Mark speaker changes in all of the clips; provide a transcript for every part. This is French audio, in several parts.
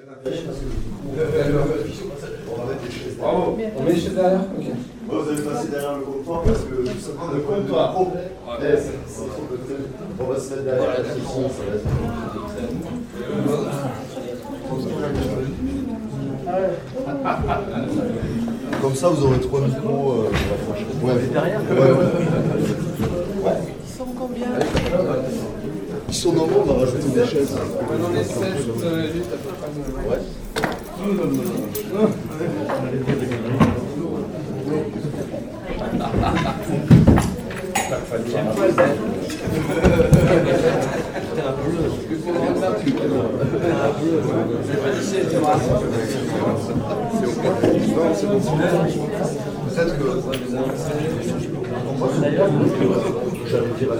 Speaker 1: Bravo. On met les chaises derrière. Ok.
Speaker 2: Vous allez passer derrière le comptoir parce que le comptoir. On va se mettre derrière la tradition, ça va être. Comme ça, vous aurez 3 micros. Ouais, derrière. Ouais.
Speaker 3: Ils sont combien?
Speaker 2: Ils sont normaux, on va rajouter des chaises.
Speaker 1: On est 7 juste à peu près. Ouais.
Speaker 2: Peut-être que j'avais dit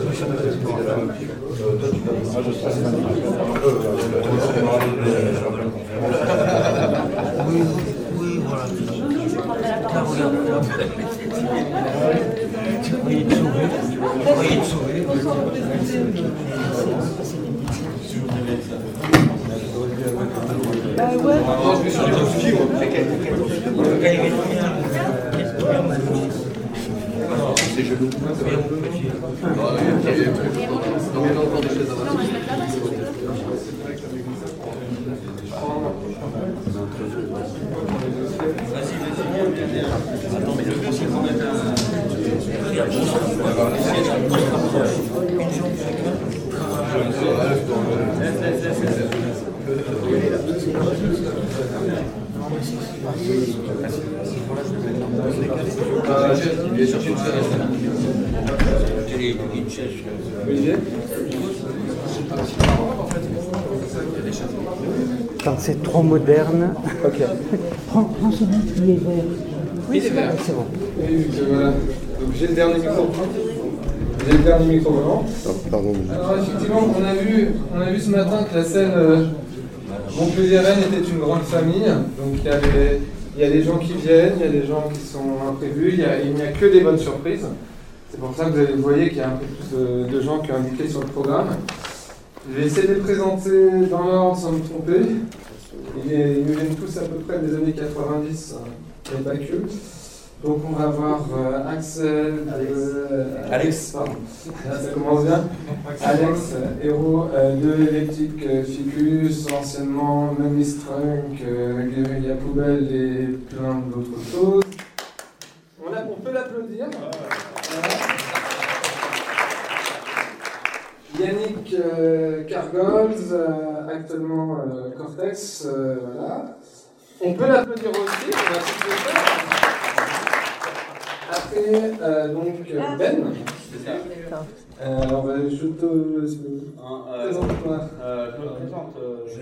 Speaker 4: Oui, voilà.
Speaker 3: Bah ouais.
Speaker 2: c'est gelou.
Speaker 4: Attends, mais le but, c'est qu'on mette
Speaker 5: Quand c'est trop moderne.
Speaker 1: Ok.
Speaker 5: Prends celui qui est vert.
Speaker 1: Oui, c'est vert.
Speaker 5: C'est bon.
Speaker 1: Voilà. Donc j'ai le dernier micro. J'ai le dernier micro vraiment.
Speaker 2: Pardon.
Speaker 1: Alors effectivement, on a vu ce matin que la scène montpelliéraine était une grande famille. Donc il y a des gens qui viennent, il y a des gens qui sont imprévus, il n'y a que des bonnes surprises. C'est pour ça que vous voyez qu'il y a un peu plus de gens qui ont indiqué sur le programme. Je vais essayer de les présenter dans l'ordre sans me tromper. Ils nous viennent tous à peu près des années 90, mais pas que. Donc on va voir Axel, Alex, pardon, ça commence bien. Alex, héros de Elliptic Ficus, anciennement Mummy Strunk, Guerrilla Poubelle et plein d'autres choses. On peut l'applaudir. Yannick Cargols, actuellement Cortex, voilà. On peut l'applaudir aussi, on va tous le faire. Après, donc Ben. Alors, je te présente-toi.
Speaker 4: Je me présente.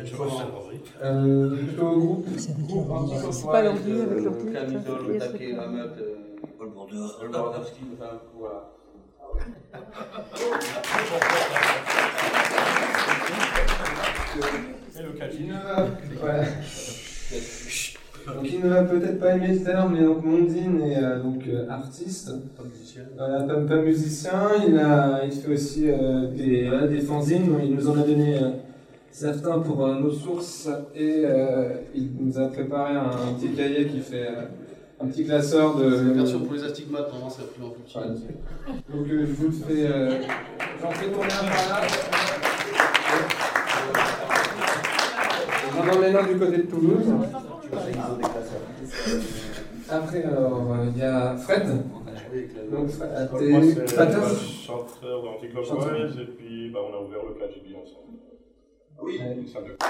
Speaker 1: Plutôt au groupe.
Speaker 3: C'est pas l'ordi avec l'ordi.
Speaker 4: Camisole, le taquet, la meute, le borderski, enfin, voilà.
Speaker 1: Et le caddie. Donc il ne va peut-être pas aimer le terme, mais donc Mondine est donc artiste.
Speaker 4: Pas musicien.
Speaker 1: Voilà, pas musicien. Il fait aussi des fanzines. Il nous en a donné certains pour nos sources et il nous a préparé un petit cahier qui fait un petit classeur de.
Speaker 6: C'est la version pour les astigmates, normalement c'est plus en plus petit.
Speaker 1: Voilà. Donc je vous le fais. J'en fais tourner un par là. On en maintenant du côté de Toulouse. Après, alors, il y a Fred. Donc,
Speaker 7: Moi, c'est
Speaker 1: chanteur
Speaker 7: d'Anticlockwise et puis on a ouvert le KGB ensemble.
Speaker 2: Oui.
Speaker 7: Une salle de...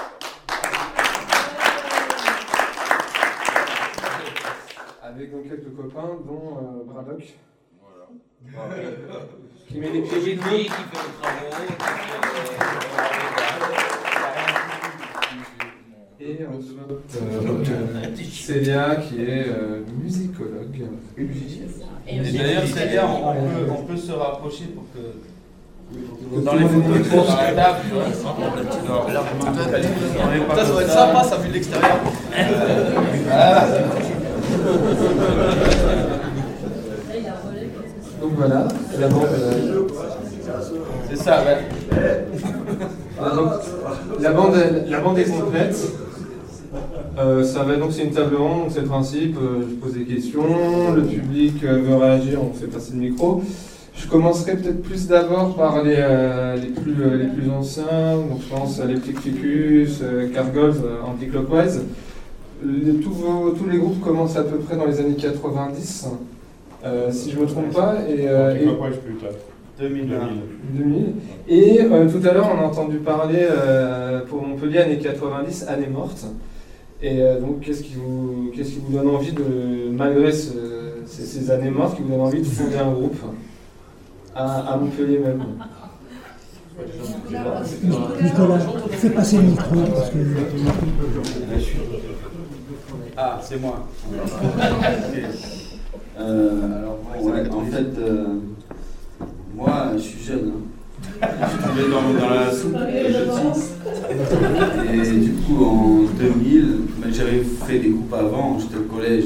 Speaker 1: Avec donc quelques copains, dont Braddock. Voilà. Qui met les pieds de
Speaker 4: Qui fait les travaux.
Speaker 1: Et ensuite, Célia qui est musicologue.
Speaker 4: Et d'ailleurs, Célia, on peut se rapprocher pour que. Dans les photos sur la table, tu vois.
Speaker 6: Ça va être sympa, ça vu de l'extérieur.
Speaker 1: Donc voilà, la bande.
Speaker 4: C'est ça, ouais.
Speaker 1: Donc, la bande est complète. Ça va donc, c'est une table ronde, donc c'est le principe, je pose des questions, le public veut réagir, on fait passer le micro. Je commencerai peut-être plus d'abord par les plus anciens, donc je pense à les Plic Ficus, Cargols, Anticlockwise. Tous les groupes commencent à peu près dans les années 90, si je ne me trompe pas.
Speaker 7: Anticlockwise plus tard.
Speaker 4: 2000.
Speaker 1: Et tout à l'heure, on a entendu parler pour Montpellier, années 90, année morte. Et donc, qu'est-ce qui vous donne envie de, malgré ces années mortes, qui vous donne envie de fonder un groupe à Montpellier même?
Speaker 5: Nicolas, fais passer le micro. Parce que...
Speaker 4: Ah, c'est moi.
Speaker 8: Alors, ouais, en fait, moi, je suis jeune. Je suis tombé dans la soupe et du coup, en 2000, mais j'avais fait des groupes avant, j'étais au collège.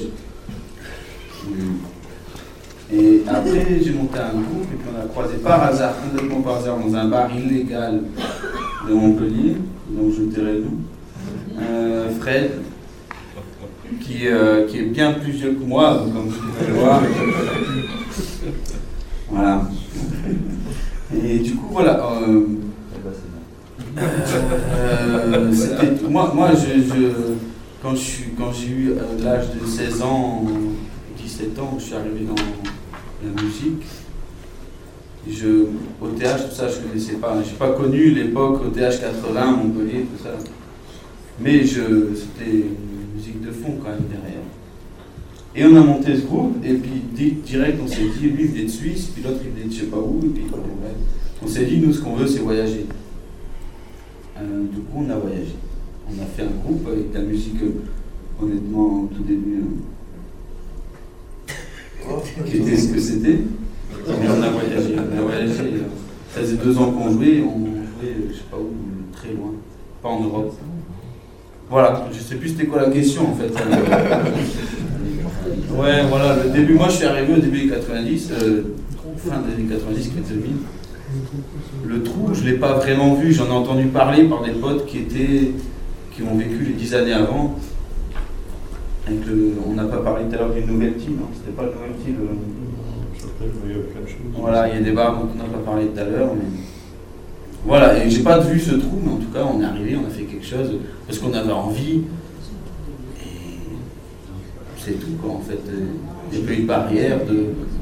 Speaker 8: Et après, j'ai monté un groupe et puis on a croisé par hasard, complètement par hasard, dans un bar illégal de Montpellier, donc je tairai le nom. Fred, qui est bien plus vieux que moi, comme vous pouvez le voir. Voilà. Et du coup, voilà. Moi, quand j'ai eu l'âge de 16 ans, 17 ans, je suis arrivé dans la musique. Au TH, tout ça, je ne connaissais pas. Je n'ai pas connu l'époque au TH 80, Montpellier, tout ça. Mais c'était une musique de fond quand même derrière. Et on a monté ce groupe, et puis direct on s'est dit, lui il venait de Suisse, puis l'autre il venait de je sais pas où, et puis on s'est dit, nous ce qu'on veut c'est voyager. Du coup on a voyagé. On a fait un groupe avec de la musique, honnêtement, au tout début, qui était ce que c'était. Mais on a voyagé. Ça faisait 2 ans qu'on jouait, on jouait je sais pas où, très loin, pas en Europe. Voilà, je sais plus c'était quoi la question en fait. Ouais, voilà, le début, moi je suis arrivé au début des 90, fin des années 90, 2000. Le trou, je ne l'ai pas vraiment vu, j'en ai entendu parler par des potes qui ont vécu les 10 années avant. On n'a pas parlé tout à l'heure d'une nouvelle team, non, c'était pas le nouvelle team. Voilà, il y a des bars dont on n'a pas parlé tout à l'heure. Mais... Voilà, et j'ai pas vu ce trou, mais en tout cas on est arrivé, on a fait quelque chose, parce qu'on avait envie. C'est tout quoi en fait, il n'y a pas eu de barrière de...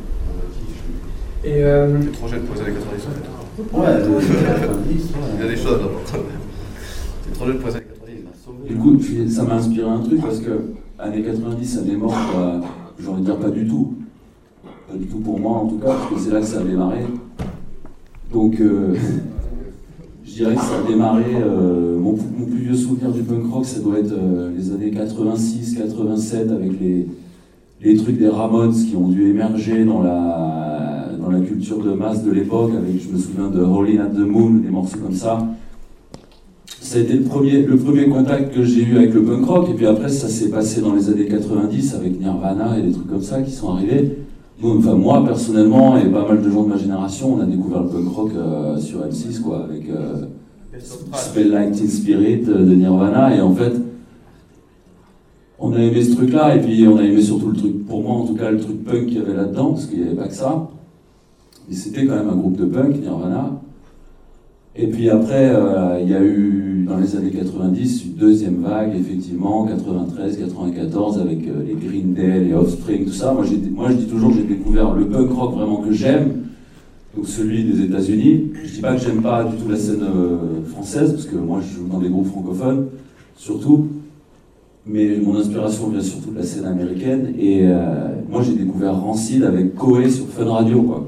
Speaker 1: Et
Speaker 2: T'es trop jeune pour les années 90 en fait.
Speaker 8: Ouais, 90, ouais.
Speaker 2: Il y a des choses là. T'es trop jeune pour les années 90.
Speaker 9: Du coup, ça m'a inspiré un truc parce que années 90, années mortes, j'ai envie de dire pas du tout. Pas du tout pour moi en tout cas, parce que c'est là que ça a démarré. Donc, je dirais que ça a démarré, mon plus vieux souvenir du punk rock, ça doit être les années 86, 87, avec les trucs des Ramones qui ont dû émerger dans la culture de masse de l'époque, avec, je me souviens de Howlin' at the Moon, des morceaux comme ça. Ça a été le premier contact que j'ai eu avec le punk rock, et puis après ça s'est passé dans les années 90 avec Nirvana et des trucs comme ça qui sont arrivés. Enfin, moi personnellement et pas mal de gens de ma génération, on a découvert le punk rock sur M6 quoi, avec Spell Like Teen Spirit de Nirvana, et en fait on a aimé ce truc là, et puis on a aimé surtout le truc, pour moi en tout cas, le truc punk qu'il y avait là-dedans, parce qu'il n'y avait pas que ça, mais c'était quand même un groupe de punk, Nirvana. Et puis après, il y a eu, dans les années 90, une deuxième vague, effectivement, 93, 94, avec les Green Day, les Offspring, tout ça. Moi, je dis toujours que j'ai découvert le punk rock vraiment que j'aime, donc celui des États-Unis. Je dis pas que j'aime pas du tout la scène française, parce que moi, je joue dans des groupes francophones, surtout. Mais mon inspiration vient surtout de la scène américaine. Et moi, j'ai découvert Rancid avec Koé sur Fun Radio, quoi.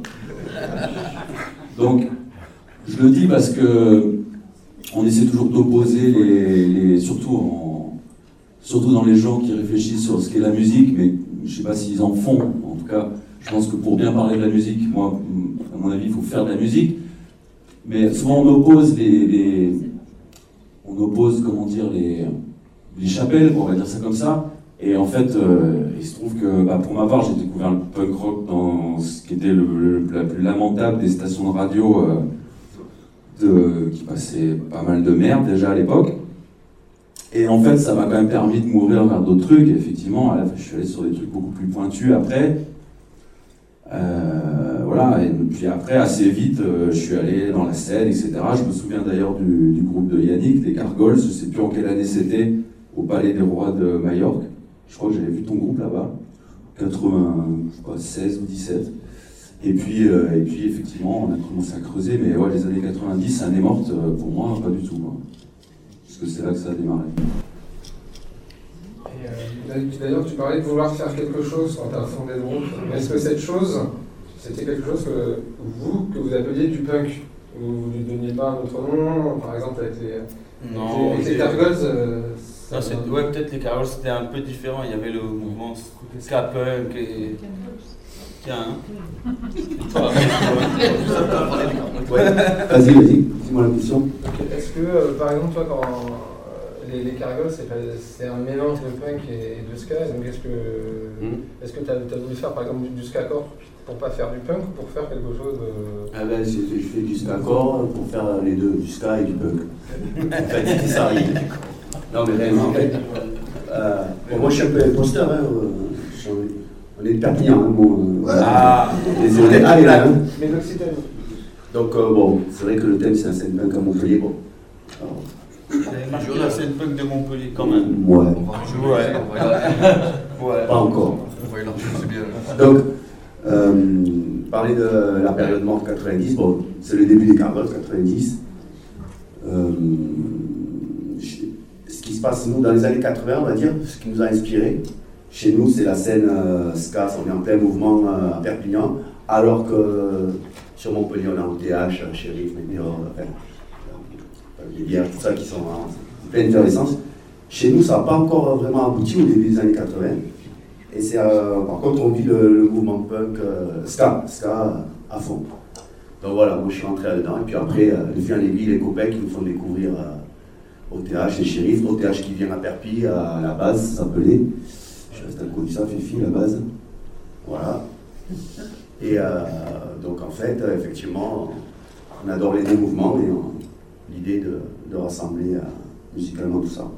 Speaker 9: Donc, je le dis parce que on essaie toujours d'opposer surtout dans les gens qui réfléchissent sur ce qu'est la musique, mais je sais pas s'ils en font. En tout cas, je pense que pour bien parler de la musique, moi, à mon avis, il faut faire de la musique. Mais souvent on oppose comment dire, les chapelles, on va dire ça comme ça. Et en fait, il se trouve que, pour ma part, j'ai découvert le punk rock dans ce qui était la plus lamentable des stations de radio qui passait pas mal de merde déjà à l'époque. Et en fait, ça m'a quand même permis de m'ouvrir vers d'autres trucs. Effectivement, je suis allé sur des trucs beaucoup plus pointus après. Voilà, et puis après, assez vite, je suis allé dans la scène, etc. Je me souviens d'ailleurs du groupe de Yannick, des Cargols, je ne sais plus en quelle année c'était, au Palais des Rois de Majorque. Je crois que j'avais vu ton groupe là-bas, 96 ou 17. Et puis effectivement, on a commencé à creuser, mais ouais, les années 90, Anne est morte, pour moi, pas du tout. Quoi. Parce que c'est là que ça a démarré.
Speaker 1: D'ailleurs, tu parlais de vouloir faire quelque chose quand tu as fondé le groupe. Mais est-ce que cette chose, c'était quelque chose que vous appeliez du punk? Ou vous ne lui donniez pas un autre nom, par exemple avec les Cargols
Speaker 4: ouais, peut-être les Cargols c'était un peu différent. Il y avait le mouvement ska punk et. Tiens,
Speaker 9: Vas-y, dis-moi la question.
Speaker 1: Est-ce que, par exemple, toi, quand les Cargols, c'est un mélange de punk et de ska, donc est-ce que tu as voulu faire, par exemple, du ska-core pour pas faire du punk ou pour faire quelque chose de...
Speaker 10: Ah ben, je fais du ska-core pour faire les deux, du ska et du punk. En fait, ça arrive. Non, mais réellement, en fait, moi je suis un peu imposteur, hein, on est de Perpignan, hein, bon, désolé, allez là. Hein.
Speaker 1: Mais d'Occitanie.
Speaker 10: Donc bon, c'est vrai que le thème c'est un scène punk à Montpellier, bon.
Speaker 4: Marqué la scène punk de Montpellier quand même.
Speaker 10: Ouais.
Speaker 4: Ouais.
Speaker 10: Pas encore.
Speaker 6: C'est bien.
Speaker 10: Donc, parler de la période morte 90, bon, c'est le début des Cargols 90. Ce qui se passe, nous, dans les années 80, on va dire, ce qui nous a inspiré, chez nous, c'est la scène ska, on est en plein mouvement à Perpignan, alors que sur Montpellier, on a OTH, Shérif, Météor, les bières, tout ça qui sont en pleine effervescence. Chez nous, ça n'a pas encore vraiment abouti au début des années 80. Et c'est par contre, on vit le mouvement punk ska à fond. Donc voilà, moi je suis rentré là-dedans. Et puis après, de fil en aiguille, les copains qui nous font découvrir OTH et Shérif. OTH qui vient à Perpi, à la base, ça s'appelait. Je reste à côté de ça, Fifi, la base. Voilà. Et donc en fait, effectivement, on adore les deux mouvements et l'idée de rassembler musicalement tout ça.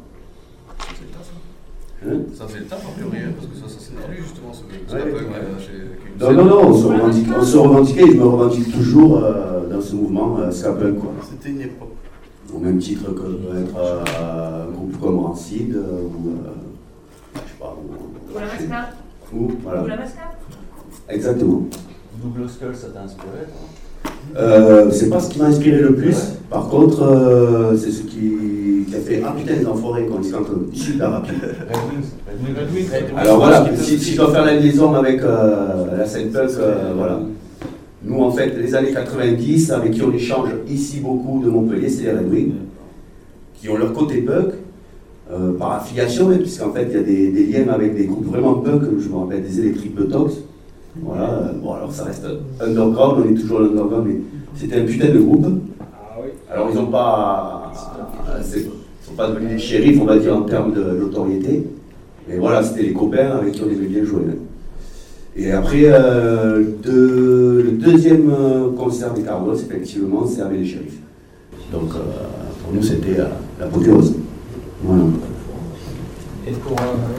Speaker 6: Hein? Ça faisait le taf en priori, parce que ça s'est plus justement ce
Speaker 10: Non, on se revendiquait et je me revendique toujours dans ce mouvement ska punk.
Speaker 6: C'était une époque.
Speaker 10: Au même titre que peut être un groupe comme Rancid ou je sais pas.
Speaker 11: Ou la Masca.
Speaker 10: Voilà.
Speaker 11: Ou la Masca.
Speaker 10: Exactement.
Speaker 8: Double Skull, ça t'a inspiré toi?
Speaker 10: C'est pas ce qui m'a inspiré le plus. Ouais. Par contre, c'est ce qui a fait putain les enfoirés quand ils sont super rapides. Alors voilà, si je dois faire la liaison avec la scène punk, voilà. Nous en fait, les années 90, avec qui on échange ici beaucoup de Montpellier, c'est les Red Wings, qui ont leur côté punk, par affiliation, puisqu'en fait il y a des liens avec des groupes vraiment punk, je me rappelle des Electric Botox. Voilà, bon alors ça reste underground, on est toujours l'underground, mais c'était un putain de groupe. Alors ils n'ont pas, sont pas devenus des shérifs, on va dire en termes de notoriété, mais voilà, c'était les copains avec qui on aimait bien jouer. Et après, le deuxième concert des Cargols, effectivement, c'est avec les shérifs. Donc pour nous c'était l'apothéose. Voilà.
Speaker 1: Et pour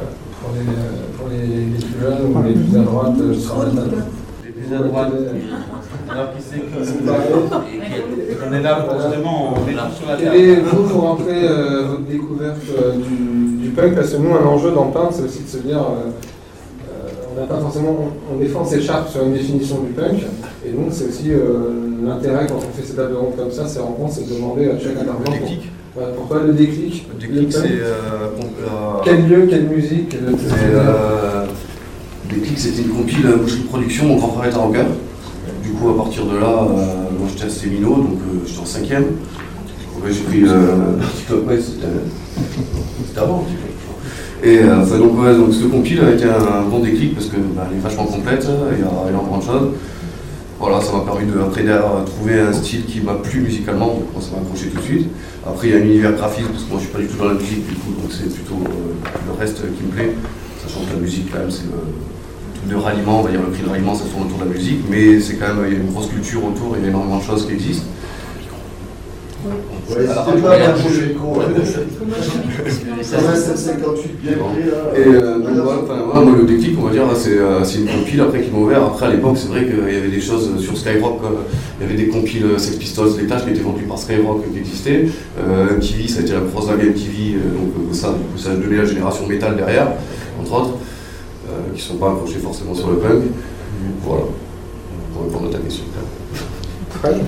Speaker 1: les plus jeunes ou les plus à droite sur la table.
Speaker 4: Les plus à droite. Alors qui c'est qui on est là pour justement, on est là sur la table.
Speaker 1: Quelle est vous rentrez votre découverte du punk? Parce que nous, un enjeu dans le punk, c'est aussi de se dire, on n'a pas forcément, on défend ses chartes sur une définition du punk, et donc c'est aussi l'intérêt quand on fait ces tables de ronde comme ça, ces rencontres, c'est de demander à chaque intervenant.
Speaker 6: Le déclic.
Speaker 1: Pour toi, le déclic.
Speaker 6: Le déclic, c'est.
Speaker 1: Quel lieu, quelle musique
Speaker 6: Le déclic, c'était une compile Boucherie de production, mon grand frère est à Rocker. Du coup, à partir de là, moi j'étais à Sémino, donc j'étais en 5e. Ouais, j'ai pris ouais, c'était avant. Et donc ce compile a été un bon déclic parce que elle est vachement complète, il y a énormément de choses. Voilà, ça m'a permis de trouver un style qui m'a plu musicalement, donc moi ça m'a accroché tout de suite. Après il y a un univers graphique parce que moi je suis pas du tout dans la musique du coup, donc c'est plutôt le reste qui me plaît, sachant que la musique quand même c'est le truc de ralliement, on va dire le prix de ralliement ça tourne autour de la musique, mais c'est quand même, il y a une grosse culture autour, il y a énormément de choses qui existent.
Speaker 2: Ouais, c'était pas la prochaine con. Ça va, 758 bien pris là.
Speaker 6: Et moi, le déclic, on va dire, c'est une compile après qui m'a ouvert. Après, à l'époque, c'est vrai qu'il y avait des choses sur Skyrock. Il y avait des compiles Sex Pistols, les tâches qui étaient vendues par Skyrock qui existaient. MTV, ça a été la grosse vague MTV, donc ça a donné la génération métal derrière, entre autres, qui ne sont pas accrochés forcément sur le punk. Voilà, pour répondre à ta question.
Speaker 1: Très bien.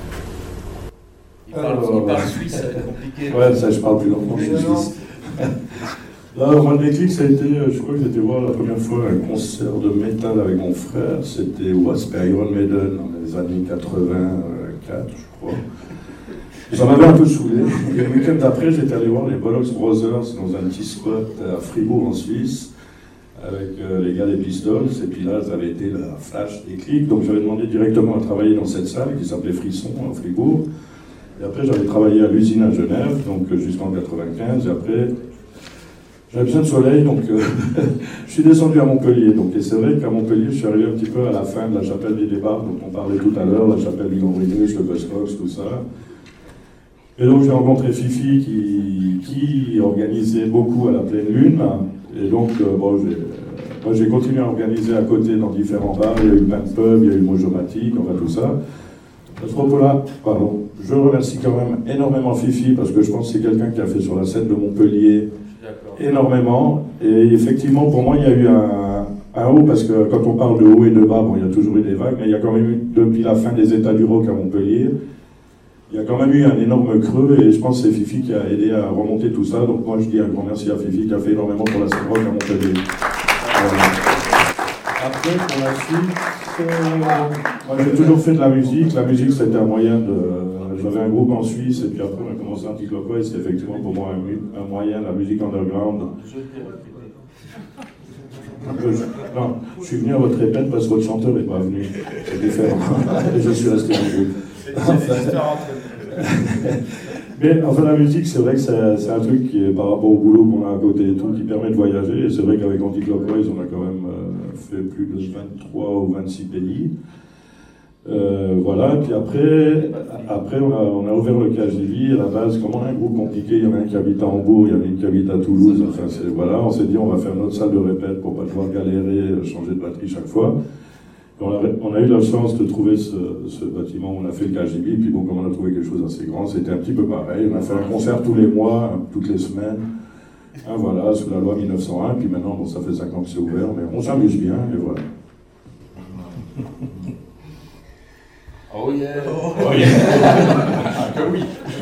Speaker 4: Il parle suisse, ça va être compliqué.
Speaker 11: Ouais, ça, je parle plus lentement, je suis suisse. Là, moi, le déclic, ça a été, je crois que j'étais voir la première fois un concert de métal avec mon frère. C'était Iron Maiden dans les années 84, je crois. Ça m'avait un peu saoulé. Et le week-end d'après, j'étais allé voir les Bollocks Brothers dans un petit spot à Fribourg, en Suisse, avec les gars des Pistols. Et puis là, ça avait été la flash déclic. Donc, j'avais demandé directement à travailler dans cette salle qui s'appelait Frisson, à Fribourg. Et après, j'avais travaillé à l'usine à Genève, donc jusqu'en 95. Et après, j'avais besoin de soleil, donc je suis descendu à Montpellier. Donc, et c'est vrai qu'à Montpellier, je suis arrivé un petit peu à la fin de la chapelle des débats, dont on parlait tout à l'heure, la chapelle du Gambrinus, le Buzzcocks, tout ça. Et donc, j'ai rencontré Fifi qui organisait beaucoup à la pleine lune. Et donc, moi, j'ai continué à organiser à côté dans différents bars. Il y a eu plein de pubs, il y a eu Mojomatic, enfin tout ça. À ce propos-là, pardon, je remercie quand même énormément Fifi parce que je pense que c'est quelqu'un qui a fait sur la scène de Montpellier énormément. Et effectivement, pour moi, il y a eu un haut parce que quand on parle de haut et de bas, bon, il y a toujours eu des vagues, mais il y a quand même eu, depuis la fin des états du rock à Montpellier, il y a quand même eu un énorme creux et je pense que c'est Fifi qui a aidé à remonter tout ça. Donc moi, je dis un grand merci à Fifi qui a fait énormément pour la scène rock à Montpellier. Après, pour la suite, moi j'ai toujours fait de la musique. La musique, c'était un moyen de... J'avais un groupe en Suisse, et puis après on a commencé Anticlockwise, c'est effectivement pour moi un moyen, la musique underground. Non, je suis venu à votre répète parce que votre chanteur n'est pas venu. C'est différent. Et je suis resté en groupe. Mais enfin, la musique, c'est vrai que c'est un truc qui est par rapport au boulot qu'on a à côté et tout, qui permet de voyager. Et c'est vrai qu'avec Anticlockwise, on a quand même fait plus de 23 ou 26 pays. Voilà, et puis après on a ouvert le KGB. À la base, comme on a un groupe compliqué, il y en a un qui habite à Hambourg, il y en a un qui habite à Toulouse. Enfin, voilà, on s'est dit on va faire notre salle de répète pour pas devoir galérer, changer de batterie chaque fois. On a eu la chance de trouver ce bâtiment où on a fait le KGB, puis bon, comme on a trouvé quelque chose d'assez grand, c'était un petit peu pareil. On a fait un concert tous les mois, toutes les semaines. Hein, voilà, sous la loi 1901, puis maintenant, bon, ça fait 5 ans que c'est ouvert, mais on s'amuse bien, et voilà.
Speaker 8: Oh yeah!
Speaker 4: Oh yeah! Ah, que oui!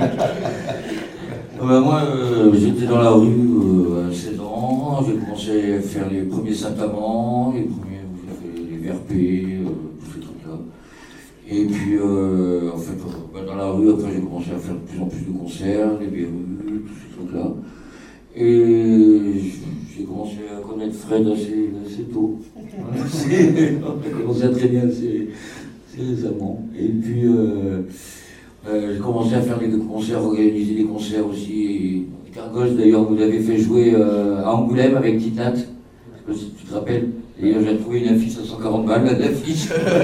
Speaker 12: Moi, j'étais dans la rue à 16 ans, j'ai commencé à faire les premiers Saint-Amand, j'ai fait les VRP, tous ces trucs-là. Et puis, en fait, dans la rue, après, j'ai commencé à faire de plus en plus de concerts, les BRU, tous ces trucs-là. Et j'ai commencé à connaître Fred assez tôt. J'ai commencé à traîner assez récemment. Et puis, j'ai commencé à faire des concerts, organiser des concerts aussi. Cargos, d'ailleurs, vous l'avez fait jouer à Angoulême avec Titat. Je sais pas si tu te rappelles. Et j'ai trouvé une affiche à 140 balles, l'affiche.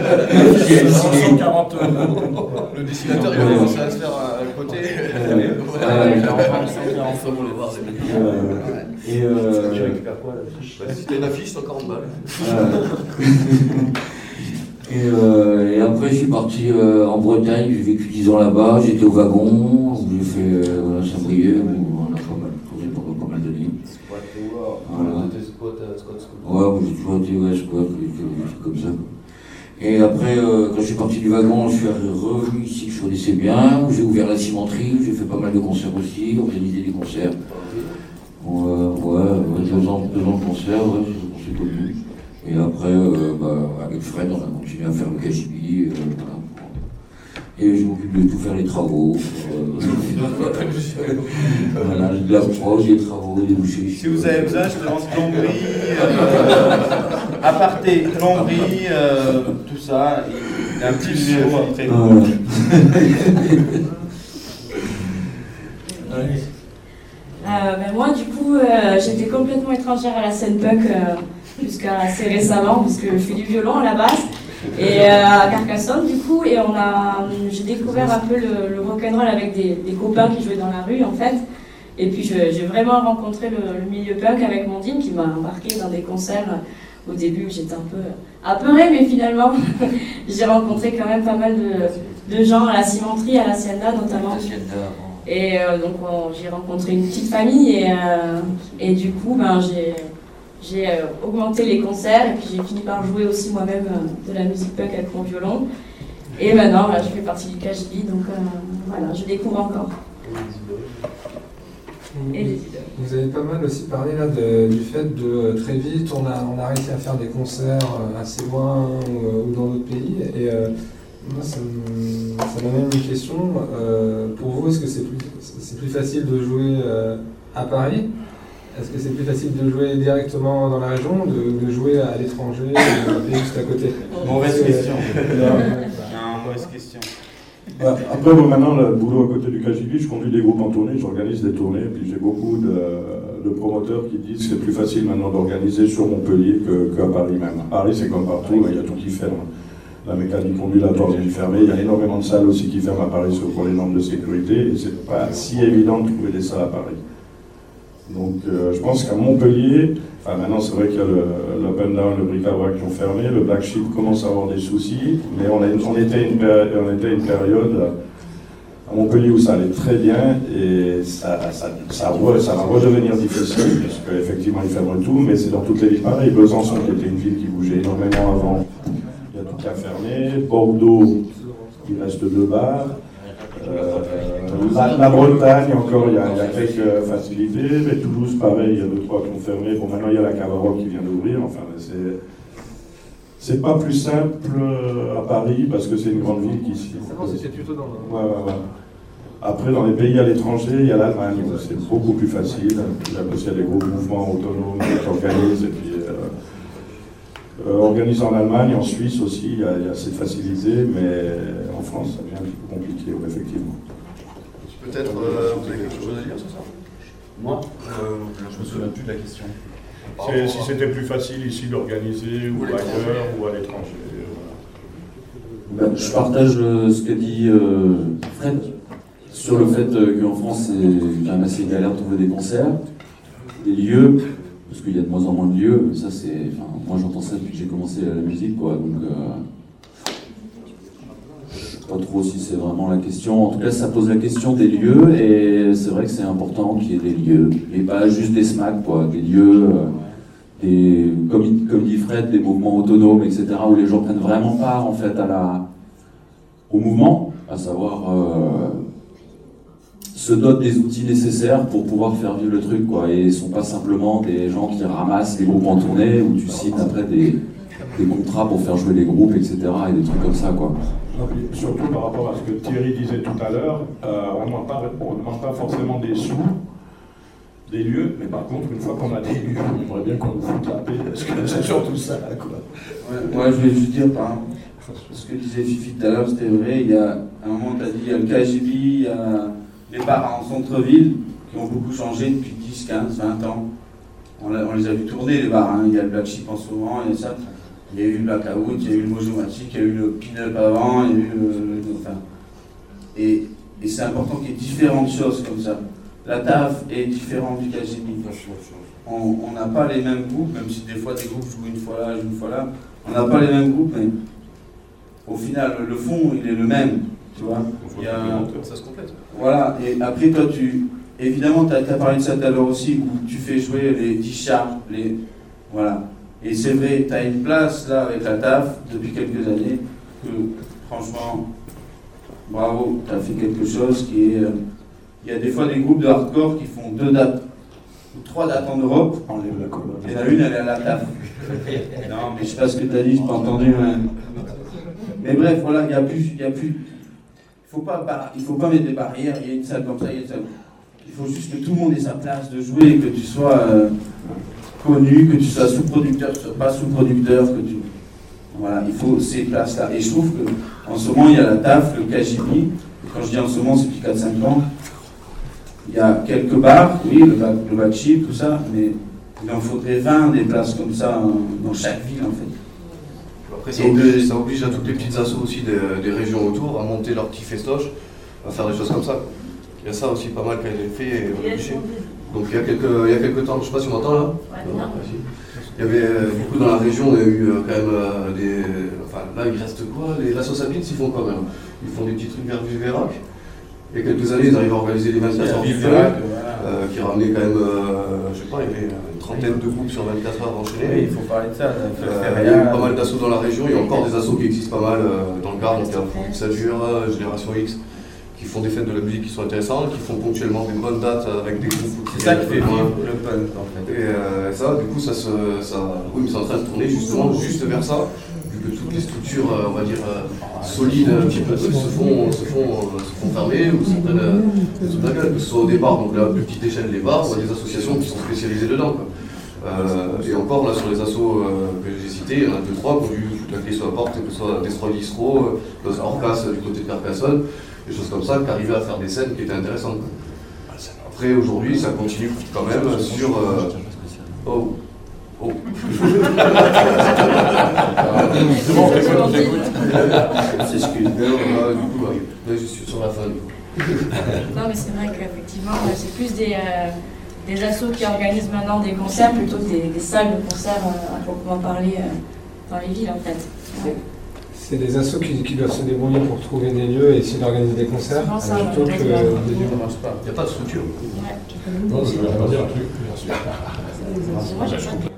Speaker 4: 140 euros. Le dessinateur, il a commencé à se faire à côté. 140 euros, le voir.
Speaker 6: Tu récupères quoi l'affiche? Si t'as une affiche, 140 balles.
Speaker 12: Et après, je suis parti en Bretagne, j'ai vécu 10 ans là-bas, j'étais au wagon, j'ai fait Saint-Brieuc, où on a tourné pendant pas mal d'années. Ouais, j'ai toujours été squat, comme ça. Et après, quand je suis parti du wagon, je suis revenu ici que je connaissais bien, où j'ai ouvert la cimenterie, j'ai fait pas mal de concerts aussi, organisé des concerts. 2 ans de concerts, on s'est connus. Et après, avec Fred, on a continué à faire le KGB. Voilà. Et je m'occupe de tout faire les travaux. Voilà, de la prod, des travaux, des bouchées.
Speaker 4: Si vous avez besoin, je demande plomberie, aparté, plomberie, tout ça. Il y a un petit bureau après.
Speaker 13: Moi, du coup, j'étais complètement étrangère à la scène punk jusqu'à assez récemment, parce que je fais du violon à la base. Et à Carcassonne, du coup, et j'ai découvert un peu le rock'n'roll avec des copains qui jouaient dans la rue, en fait. Et puis j'ai vraiment rencontré le milieu punk avec Mondine, qui m'a embarqué dans des concerts. Au début, j'étais un peu apeurée, mais finalement, j'ai rencontré quand même pas mal de gens à la cimenterie, à la Hacienda notamment. Et donc j'ai rencontré une petite famille et du coup, j'ai augmenté les concerts et puis j'ai fini par jouer aussi moi-même de la musique punk avec mon violon. Et maintenant, je fais partie du KGB, donc voilà, je découvre encore.
Speaker 1: Vous avez pas mal aussi parlé là du fait de très vite on a réussi à faire des concerts assez loin ou dans d'autres pays et moi ça m'amène une question. Pour vous, est-ce que c'est plus facile de jouer à Paris? Est-ce que c'est plus facile de jouer directement dans la région ou de jouer à l'étranger ou dans un pays juste à côté?
Speaker 8: Mauvaise question. Mauvaise question.
Speaker 11: Après, moi, maintenant, le boulot à côté du KGB, je conduis des groupes en tournée, j'organise des tournées, et puis j'ai beaucoup de promoteurs qui disent que c'est plus facile maintenant d'organiser sur Montpellier qu'à Paris même. À Paris, c'est comme partout, il y a tout qui ferme. La mécanique ambulatoire est fermée, il y a énormément de salles aussi qui ferment à Paris pour les normes de sécurité, et c'est pas si évident de trouver des salles à Paris. Donc je pense qu'à Montpellier, maintenant c'est vrai qu'il y a l'Open Down, le bric-à-brac qui ont fermé, le Black Sheep commence à avoir des soucis, mais on était une période à Montpellier où ça allait très bien et ça va redevenir difficile, puisque effectivement ils ferment tout, mais c'est dans toutes les villes pareil. Besançon qui était une ville qui bougeait énormément avant, il y a tout qui a fermé. Bordeaux, il reste 2 bars. La Bretagne, encore, il y a quelques facilités, mais Toulouse, pareil, il y a 2-3 qui ont fermé. Bon, maintenant, il y a la Cavaroc qui vient d'ouvrir, enfin, c'est pas plus simple à Paris, parce que c'est une grande ville qu'ici.
Speaker 1: C'était plutôt dans le...
Speaker 11: Ouais. Après, dans les pays à l'étranger, il y a l'Allemagne, où c'est beaucoup plus facile. Il y a des gros mouvements autonomes qui s'organisent, et puis... organisé en Allemagne, en Suisse aussi, il y a cette facilité, mais en France, ça devient un petit peu compliqué, effectivement.
Speaker 6: Peut-être, vous avez quelque chose à dire sur ça?
Speaker 10: Moi
Speaker 7: Je me souviens plus de la question. Si c'était plus facile ici d'organiser, ou ailleurs, ou à l'étranger.
Speaker 9: Je partage ce que dit Fred sur le fait qu'en France, c'est quand même assez galère de trouver des concerts, des lieux. Parce qu'il y a de moins en moins de lieux, ça c'est... Enfin, moi j'entends ça depuis que j'ai commencé la musique, quoi, donc... je sais pas trop si c'est vraiment la question. En tout cas, ça pose la question des lieux, et c'est vrai que c'est important qu'il y ait des lieux. Et pas juste des SMAC, quoi, des lieux... comme dit Fred, des mouvements autonomes, etc., où les gens prennent vraiment part, en fait, au mouvement, à savoir... se dotent des outils nécessaires pour pouvoir faire vivre le truc, quoi, et ne sont pas simplement des gens qui ramassent les groupes en tournée où tu signes après des contrats pour faire jouer les groupes, etc., et des trucs comme ça, quoi.
Speaker 7: Surtout par rapport à ce que Thierry disait tout à l'heure, on ne demande pas forcément des sous, des lieux, mais par contre, une fois qu'on a des lieux, on aimerait bien qu'on nous foute la paix, parce que c'est surtout ça, quoi.
Speaker 8: Ouais, je vais juste dire, ce que disait Fifi tout à l'heure, c'était vrai, il y a un moment, tu as dit, il y a le KGB, il y a les bars en centre-ville qui ont beaucoup changé depuis 10, 15, 20 ans. On les a vu tourner, les bars. Il y a le Black Sheep en ce moment, il y a ça. Il y a eu le Blackout, il y a eu le Mojomatic, il y a eu le Pin-Up avant, il y a eu et c'est important qu'il y ait différentes choses comme ça. La TAF est différente du KGB. On n'a pas les mêmes groupes, même si des fois des groupes jouent une fois là, une fois là. On n'a pas les mêmes groupes, mais au final, le fond, il est le même. Tu vois,
Speaker 6: ça se complète.
Speaker 8: Voilà, et après toi, évidemment, tu as parlé de ça tout à l'heure aussi, où tu fais jouer les 10 chars, voilà. Et c'est vrai, tu as une place là avec la TAF depuis quelques années, que franchement, bravo, tu as fait quelque chose qui est... Il y a des fois des groupes de hardcore qui font 2 dates, ou 3 dates en Europe, et la une, elle est à la TAF. Non, mais je sais pas ce que tu as dit, je n'ai pas entendu. Hein. Mais bref, voilà, il n'y a plus... Il faut pas mettre des barrières, il y a une salle comme ça, il y a une salle. Il faut juste que tout le monde ait sa place de jouer, que tu sois connu, que tu sois sous-producteur, que tu sois pas sous-producteur, que tu... Voilà, il faut ces places-là. Et je trouve qu'en ce moment, il y a la TAF, le KGB. Quand je dis en ce moment, c'est depuis 4-5 ans. Il y a quelques bars, oui, le Black Sheep, tout ça, mais il en faudrait 20 des places comme ça dans chaque ville, en fait.
Speaker 6: Après, ça oblige à toutes les petites assos aussi des régions autour à monter leurs petits festoches, à faire des choses comme ça. Il y a ça aussi pas mal qui a été fait et réfléchi. Donc il y a quelques temps, je ne sais pas si on m'entend là. Il y avait beaucoup dans la région, il y a eu quand même des. Enfin là il reste quoi? Les Lasso Sapiens, ils font quoi même? Ils font des petits trucs vers Villeverac. Il y a quelques années, ils arrivent à organiser des 24 heures qui ramenaient quand même, je sais pas, il y avait une trentaine de groupes sur 24 heures enchaînés.
Speaker 4: Oui, il faut parler de ça.
Speaker 6: Il y a eu pas mal d'assauts dans la région, il y a encore des assos qui existent pas mal dans le Gard, donc il y a Sadure, Génération X, qui font des fêtes de la musique qui sont intéressantes, qui font ponctuellement des bonnes dates avec des groupes.
Speaker 4: C'est ça qui fait vivre le punk en fait.
Speaker 6: Et ça, du coup, oui, mais c'est en train de tourner justement juste vers ça, vu que toutes les structures, on va dire, solides, un petit peu, se font fermer, ou certaines se la gueule, que ce soit au départ, donc là, à plus petite échelle, les bars, ou des associations qui sont spécialisées dedans, quoi. Et encore, là, sur les assos que j'ai cités, il y en a 2-3 qui ont dû foutre la clé sur la porte, que ce soit Destroy Distro, Orcas du côté de Carcassonne, des choses comme ça, qui arrivaient à faire des scènes qui étaient intéressantes. Après, aujourd'hui, ça continue quand même sur... C'est ce que du coup, là, je suis sur la fin.
Speaker 13: Non, mais c'est vrai qu'effectivement, c'est plus des assos qui organisent maintenant des concerts plutôt que des salles de concert à proprement parler dans les villes en fait. Ouais.
Speaker 1: C'est des assos qui doivent se débrouiller pour trouver des lieux et essayer d'organiser des concerts plutôt que des lieux.
Speaker 6: Ça marche pas. Il n'y a pas de structure.
Speaker 13: Ouais.
Speaker 7: Non, je vais pas dire un truc, bien sûr.
Speaker 13: Moi, j'ai pas.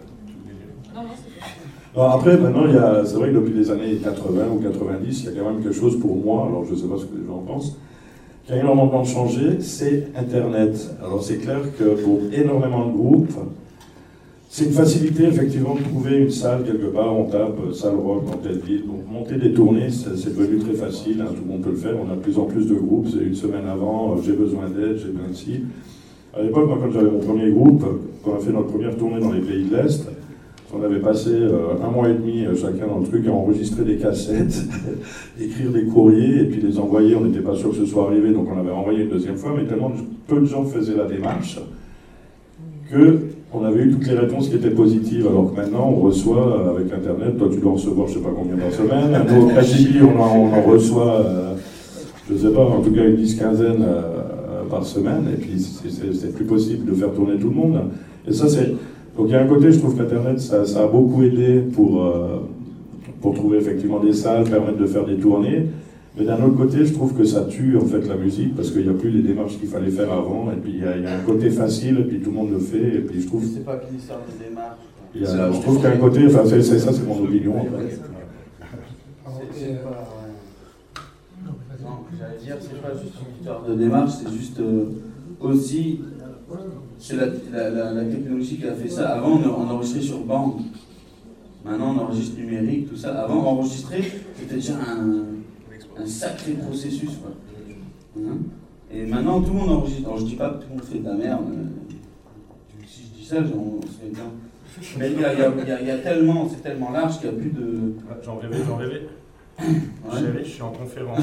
Speaker 7: Alors après, maintenant, c'est vrai que depuis les années 80 ou 90, il y a quand même quelque chose pour moi, alors je ne sais pas ce que les gens pensent, qui a énormément changé, c'est Internet. Alors c'est clair que pour énormément de groupes, c'est une facilité effectivement de trouver une salle quelque part, on tape salle rock dans telle ville, donc monter des tournées, c'est devenu très facile, hein, tout le monde peut le faire, on a de plus en plus de groupes, c'est une semaine avant, j'ai besoin d'aide, j'ai besoin de ci. À l'époque, moi quand j'avais mon premier groupe, quand on a fait notre première tournée dans les pays de l'Est, on avait passé 1 mois et demi chacun dans le truc à enregistrer des cassettes, écrire des courriers et puis les envoyer. On n'était pas sûr que ce soit arrivé, donc on avait envoyé une deuxième fois, mais tellement peu de gens faisaient la démarche qu'on avait eu toutes les réponses qui étaient positives. Alors que maintenant, on reçoit avec Internet, toi tu dois recevoir je ne sais pas combien par semaine, nous au KGB on en reçoit, je ne sais pas, en tout cas une 10-15 par semaine, et puis c'est plus possible de faire tourner tout le monde. Et ça c'est... Donc il y a un côté, je trouve qu'Internet, ça a beaucoup aidé pour trouver effectivement des salles, permettre de faire des tournées. Mais d'un autre côté, je trouve que ça tue en fait la musique, parce qu'il n'y a plus les démarches qu'il fallait faire avant, et puis il y a un côté facile, et puis tout le monde le fait, et puis je trouve...
Speaker 4: C'est pas qu'il sort des démarches.
Speaker 7: Je trouve qu'il y a un côté, enfin ça c'est mon opinion en fait.
Speaker 4: C'est pas... Non, j'allais dire, c'est pas juste une histoire de démarche, c'est juste aussi... C'est la technologie qui a fait ça. Avant, on enregistrait sur bande. Maintenant, on enregistre numérique, tout ça. Avant, enregistrer, c'était déjà un sacré processus, quoi. Hein? Et maintenant, tout le monde enregistre. Alors, je dis pas que tout le monde fait de la merde. Si je dis ça, on se met bien. Mais il y a tellement, c'est tellement large qu'il n'y a plus de...
Speaker 7: J'en rêvais.
Speaker 4: Ouais.
Speaker 7: Chérie, je suis en conférence.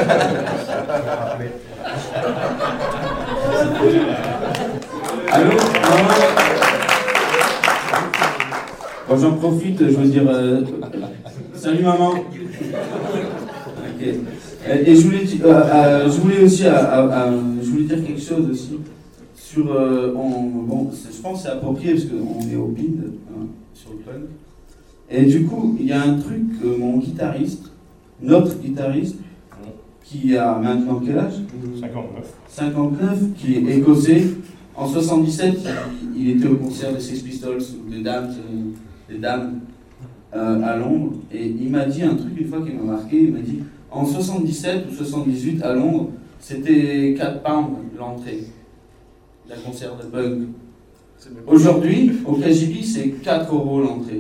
Speaker 4: Allô? Bon, j'en profite, je veux dire... salut maman. Ok. Et je voulais dire quelque chose aussi sur... bon, je pense que c'est approprié parce qu'on est au PID, hein, sur le punk. Et du coup, il y a un truc que mon guitariste, notre guitariste, qui a maintenant quel âge? 59, qui est écossais. En 77, il était au concert des Sex Pistols ou des Dames à Londres. Et il m'a dit un truc une fois qui m'a marqué. Il m'a dit, en 77 ou 78 à Londres, c'était 4 pounds l'entrée d'un concert de punk. Aujourd'hui, au KGB, c'est 4 € l'entrée.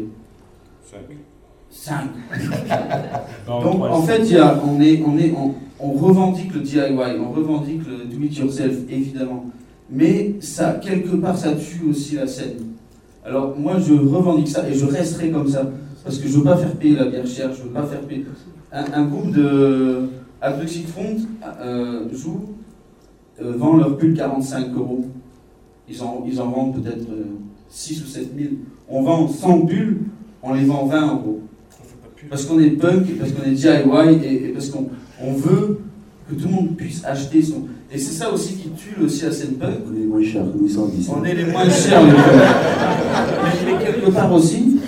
Speaker 4: 5. Donc en fait, on revendique le DIY, on revendique le do-it-yourself, évidemment. Mais ça, quelque part, ça tue aussi la scène. Alors moi, je revendique ça et je resterai comme ça. Parce que je ne veux pas faire payer la bière chère, je ne veux pas faire payer... Un groupe de... Abducted Front vend leur pull 45 €. Ils en vendent peut-être 6 ou 7 000. On vend 100 bulles, on les vend 20 €. parce qu'on est punk, parce qu'on est DIY, et parce qu'on veut que tout le monde puisse acheter son... Et c'est ça aussi qui tue aussi la scène punk.
Speaker 9: On est les moins chers que 810.
Speaker 4: On est les moins chers, mais quelque part aussi...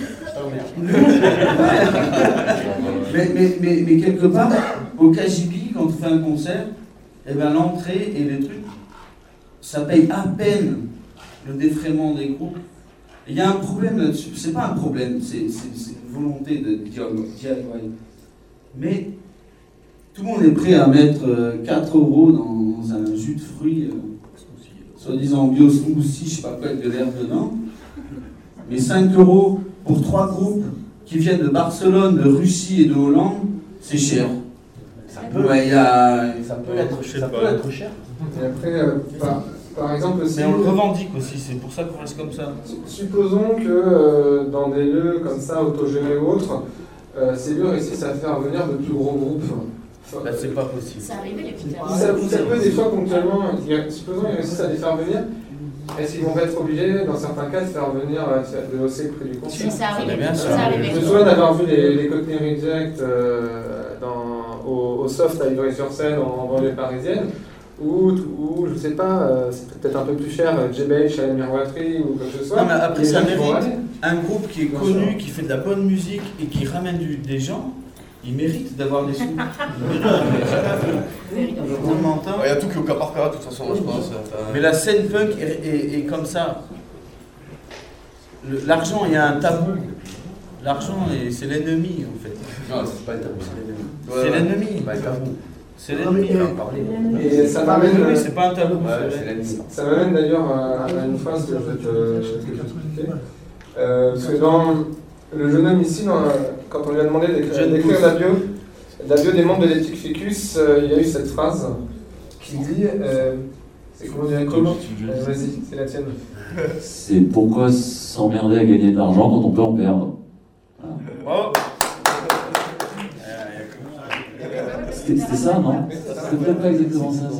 Speaker 4: mais quelque part, au KGB, quand on fait un concert, eh ben, l'entrée et les trucs, ça paye à peine le défraiement des groupes. Il y a un problème là-dessus. C'est pas un problème, c'est une volonté de DIY. Mais tout le monde est prêt à mettre 4 € dans un jus de fruits, soi-disant bio smoothie, je sais pas quoi, avec de l'herbe dedans. Mais 5 € pour 3 groupes qui viennent de Barcelone, de Russie et de Hollande, c'est cher.
Speaker 10: Ça peut être cher.
Speaker 1: Et après, par exemple aussi...
Speaker 4: Mais on le revendique aussi, c'est pour ça qu'on reste comme ça.
Speaker 1: Supposons que dans des lieux comme ça, autogérés ou autres, ces lieux réussissent à faire venir de plus gros groupes.
Speaker 4: Bah, c'est pas possible.
Speaker 13: C'est arrivé les petits
Speaker 1: Ça peut des fois ponctuellement, supposons qu'ils réussissent à les faire venir, est-ce qu'ils vont pas être obligés, dans certains cas, de faire venir, de hausser le prix du concert?
Speaker 13: Mais ça arrive.
Speaker 1: Je me souviens d'avoir vu les Cockney Reject au Soft à Ivry-sur-Seine en banlieue parisienne, ou je sais pas, c'est peut-être un peu plus cher, JBH à la Miroiterie ou quoi que ce soit.
Speaker 4: Non, mais après, ça mérite
Speaker 1: aller.
Speaker 4: un groupe qui est connu, qui fait de la bonne musique et qui ramène des gens. Il mérite d'avoir des sous.
Speaker 6: Il y a tout qui est au cas par cas, de toute façon, je pense.
Speaker 4: Mais la scène punk est comme ça. L'argent, il y a un tabou. L'argent, c'est l'ennemi, en fait.
Speaker 6: Non, c'est pas un tabou, c'est l'ennemi.
Speaker 4: C'est l'ennemi.
Speaker 6: Pas un tabou.
Speaker 4: C'est l'ennemi.
Speaker 1: Et ça m'amène.
Speaker 4: Oui, c'est pas un tabou.
Speaker 1: Ça m'amène d'ailleurs à une phrase que je vais t'expliquer. Parce que dans le jeune homme ici, quand on lui a demandé d'écrire la bio des membres de l'éthique Ficus, il y a eu cette phrase qui dit c'est comment dire comment vas-y, c'est la tienne.
Speaker 9: C'est pourquoi s'emmerder à gagner de l'argent quand on peut en perdre. Voilà. C'était ça, non? C'était peut-être pas exactement ça,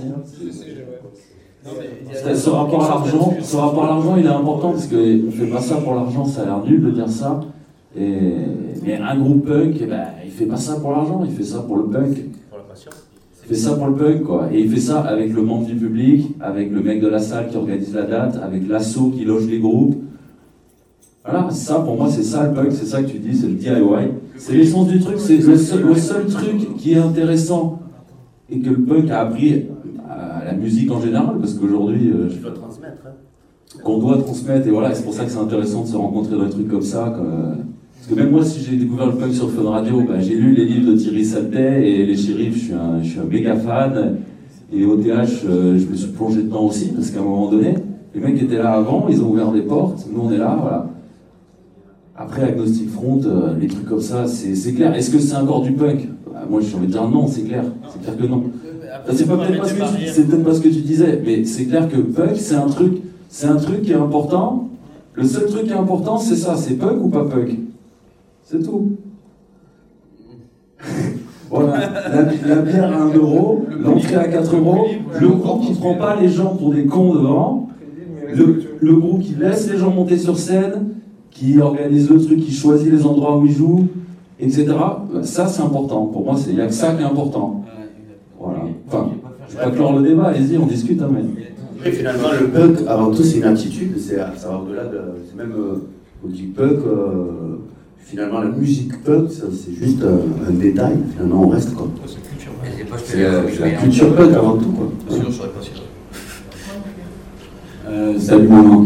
Speaker 9: ce rapport à l'argent, il est important parce qu'on ne fait pas ça pour l'argent, ça a l'air nul de dire ça. Mais un groupe punk, il fait pas ça pour l'argent, il fait ça pour le punk. Il fait ça pour le punk, quoi. Et il fait ça avec le membre du public, avec le mec de la salle qui organise la date, avec l'asso qui loge les groupes. Voilà, ça pour moi c'est ça le punk, c'est ça que tu dis, c'est le DIY. C'est l'essence du truc, c'est le seul truc qui est intéressant et que le punk a appris à la musique en général, parce qu'aujourd'hui... qu'on doit transmettre, et voilà, c'est pour ça que c'est intéressant de se rencontrer dans des trucs comme ça. Parce que même moi, si j'ai découvert le punk sur Fun Radio, j'ai lu les livres de Thierry Saltet et les Shérifs, je suis un méga fan. Et au TH, je me suis plongé dedans aussi, parce qu'à un moment donné, les mecs étaient là avant, ils ont ouvert des portes, nous on est là, voilà. Après, Agnostic Front, les trucs comme ça, c'est clair. Est-ce que c'est encore du punk? Moi, j'ai envie de dire non, c'est clair que non. C'est peut-être pas ce que tu disais, mais c'est clair que punk, c'est un truc qui est important. Le seul truc qui est important, c'est ça, c'est punk ou pas punk. C'est tout. Voilà, la bière à 1 €, l'entrée à 4 €, le groupe qui prend pas les gens pour des cons devant, le groupe qui laisse les gens monter sur scène, qui organise le truc, qui choisit les endroits où ils jouent, etc. Ça, c'est important. Pour moi, il n'y a que ça qui est important. Voilà. Enfin, je vais pas clore le débat, allez-y, on discute, hein, mais...
Speaker 10: Et finalement, le punk, avant tout, c'est une attitude, ça va au-delà de... C'est même, on dit punk, finalement, la musique punk, c'est juste un détail, finalement, on reste, quoi. C'est la culture punk avant tout, quoi.
Speaker 6: Sinon, je serais pas sûr.
Speaker 9: Salut, maman.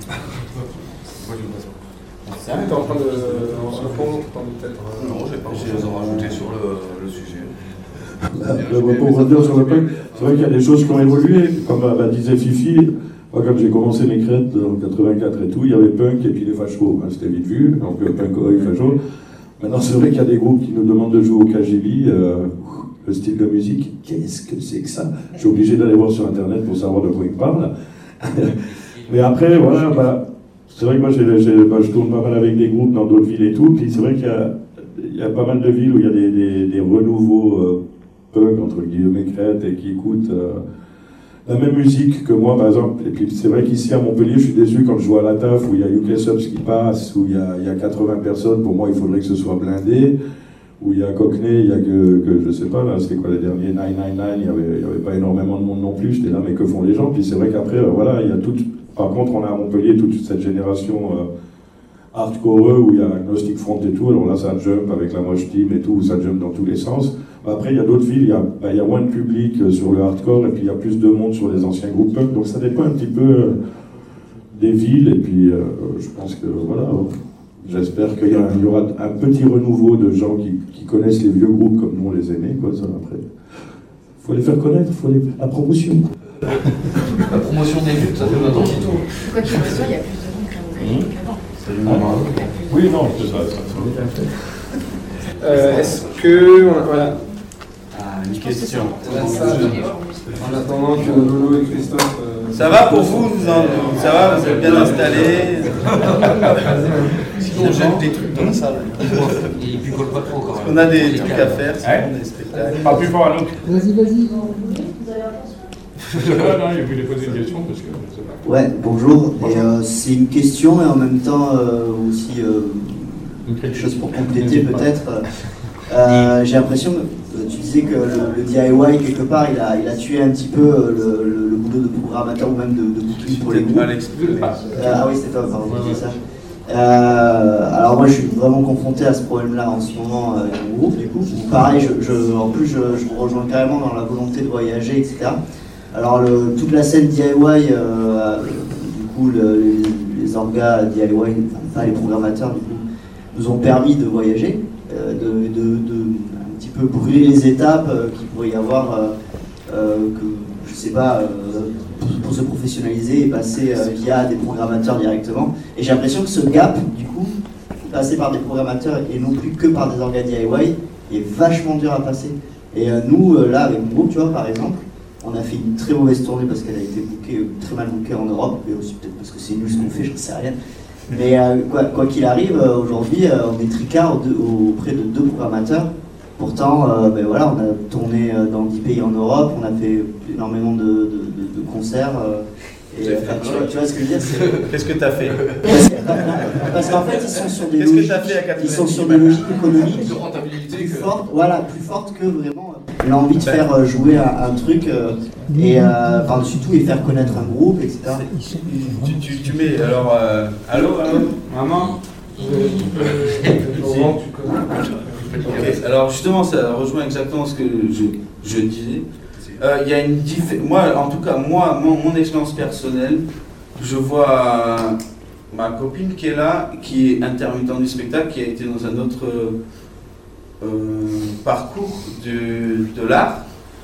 Speaker 1: T'es en train de répondre, peut-être.
Speaker 6: Non, j'ai pas grand-chose à rajouter sur le sujet.
Speaker 11: Pour revenir sur le punk, c'est vrai qu'il y a des choses qui ont évolué. Comme disait Fifi, moi, comme j'ai commencé mes crêtes en 84 et tout, il y avait punk et puis les fachos. C'était vite vu, donc punk et facho. Maintenant, c'est vrai qu'il y a des groupes qui nous demandent de jouer au KGB. Le style de musique, qu'est-ce que c'est que ça? Je suis obligé d'aller voir sur Internet pour savoir de quoi ils parlent. Mais après, voilà, c'est vrai que moi, je tourne pas mal avec des groupes dans d'autres villes et tout. Puis c'est vrai qu'il y a pas mal de villes où il y a des renouveaux punk, entre guillemets, crêtes, et qui écoutent la même musique que moi, par exemple. Et puis c'est vrai qu'ici à Montpellier, je suis déçu quand je joue à la TAF, où il y a UK Subs qui passe, où il y a 80 personnes. Pour moi, il faudrait que ce soit blindé. où il y a Cockney, il y a que je sais pas, là, c'était quoi les derniers 999, il y avait pas énormément de monde non plus, j'étais là, mais que font les gens? Puis c'est vrai qu'après, voilà, il y a tout. Par contre, on a à Montpellier toute cette génération hardcore où il y a Agnostic Front et tout, alors là ça jump avec la Mosh Team et tout, ça jump dans tous les sens. Après, il y a d'autres villes, il y a moins de public sur le hardcore, et puis il y a plus de monde sur les anciens groupes punk, donc ça dépend un petit peu des villes, et puis je pense que voilà. J'espère qu'il y aura un petit renouveau de gens qui connaissent les vieux groupes comme nous on les aimait, quoi, ça après. Faut les faire connaître, la promotion.
Speaker 6: La promotion des luttes, ça fait maintenant qu'il tourne.
Speaker 13: Quoi qu'il en soit, il y a plus de monde qu'avant.
Speaker 11: Oui, non, c'est ça.
Speaker 1: Est-ce que... Voilà.
Speaker 8: Une question.
Speaker 1: En attendant que Lolo et Christophe...
Speaker 8: Ça va pour vous? Ça va? Vous êtes bien installés?
Speaker 6: Sinon, on jette des trucs dans la salle. Et ils picolent pas trop.
Speaker 8: On a des trucs à faire, sinon des spectacles.
Speaker 7: Pas plus fort à nous.
Speaker 5: Vas-y.
Speaker 7: Non, il voulait poser une question parce que je sais pas.
Speaker 14: Ouais, bonjour. Et c'est une question et en même temps aussi quelque chose pour compléter peut-être. J'ai l'impression que tu disais que le DIY quelque part il a tué un petit peu le boulot de programmateur ou même de booking pour les groupes. Ah oui, c'était toi, pardon, c'est ça. Alors moi je suis vraiment confronté à ce problème-là en ce moment avec mon groupe, du coup. Pareil, en plus je rejoins carrément dans la volonté de voyager, etc. Alors toute la scène DIY, du coup les orgas DIY, enfin les programmateurs du coup, nous ont permis de voyager, un petit peu brûler les étapes qu'il pourrait y avoir, je sais pas, pour se professionnaliser et passer via des programmateurs directement. Et j'ai l'impression que ce gap, du coup, passer par des programmateurs et non plus que par des orgas DIY, est vachement dur à passer. Et nous, là, avec mon groupe, tu vois, par exemple, on a fait une très mauvaise tournée parce qu'elle a été très mal bookée en Europe, mais aussi peut-être parce que c'est nul ce qu'on fait, je ne sais rien. Mais quoi qu'il arrive, aujourd'hui, on est tricard auprès de 2 programmateurs. Pourtant, ben voilà, on a tourné dans 10 pays en Europe, on a fait énormément de concerts. Et, tu vois ce que je veux dire?
Speaker 8: Qu'est-ce que tu as fait?
Speaker 14: Parce qu'en fait, ils sont sur des logiques, économiques plus fortes que vraiment l'envie de faire jouer un truc et par-dessus tout et faire connaître un groupe, etc.
Speaker 8: Tu mets alors allô maman. Okay. Alors justement, ça rejoint exactement ce que je disais. Il y a une moi, en tout cas, mon expérience personnelle, je vois ma copine qui est là, qui est intermittente du spectacle, qui a été dans un autre parcours de l'art.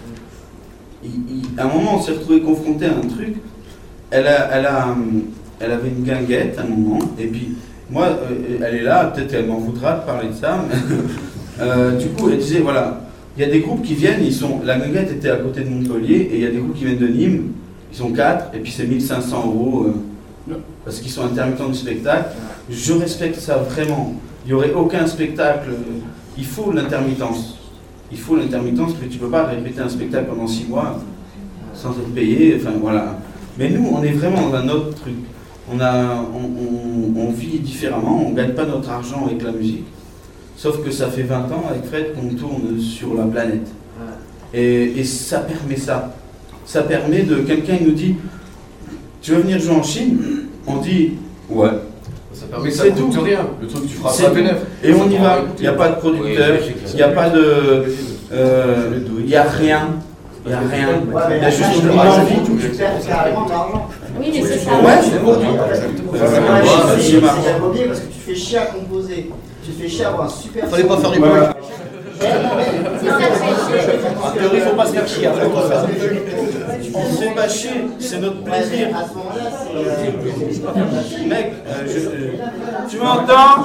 Speaker 8: À un moment, on s'est retrouvé confronté à un truc. Elle avait une guinguette à un moment, et puis moi, elle est là, peut-être qu'elle m'en voudra de parler de ça. Mais du coup, elle disait voilà. Il y a des groupes qui viennent, la guinguette était à côté de Montpellier, et il y a des groupes qui viennent de Nîmes, ils sont 4, et puis c'est 1 500 € parce qu'ils sont intermittents du spectacle. Je respecte ça vraiment. Il n'y aurait aucun spectacle. Il faut l'intermittence. Il faut l'intermittence, parce que tu ne peux pas répéter un spectacle pendant 6 mois sans être payé. Enfin voilà. Mais nous, on est vraiment dans un autre truc. On vit différemment, on ne gagne pas notre argent avec la musique. Sauf que ça fait 20 ans avec Fred qu'on tourne sur la planète. Et ça permet ça. Ça permet de... Quelqu'un nous dit, tu veux venir jouer en Chine? On dit, ouais.
Speaker 6: Ça permet que ça coûte rien. Le truc, tu feras pas bénéf.
Speaker 8: Et on y va. Il n'y a pas de producteur, il n'y a pas de... Il n'y a rien. Il n'y a rien. Il y a juste une envie.
Speaker 13: Oui, mais c'est ça.
Speaker 14: Ouais, c'est bon. C'est immobilier parce que tu fais chier à composer. Tu fais chier à avoir un super...
Speaker 2: Fallait pas faire du bruit.
Speaker 13: C'est ça le fait.
Speaker 2: En théorie, il faut pas se faire chier.
Speaker 8: On se fait pas chier, c'est notre plaisir.
Speaker 14: À ce moment-là, c'est...
Speaker 8: Mec, tu m'entends?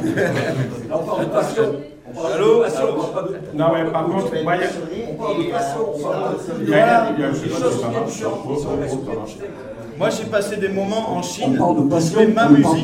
Speaker 8: Allô?
Speaker 7: Non, mais par contre, moi, il y a une chose qui marche.
Speaker 8: Moi, j'ai passé des moments en Chine,
Speaker 5: On parle de passion,
Speaker 8: je fais ma musique.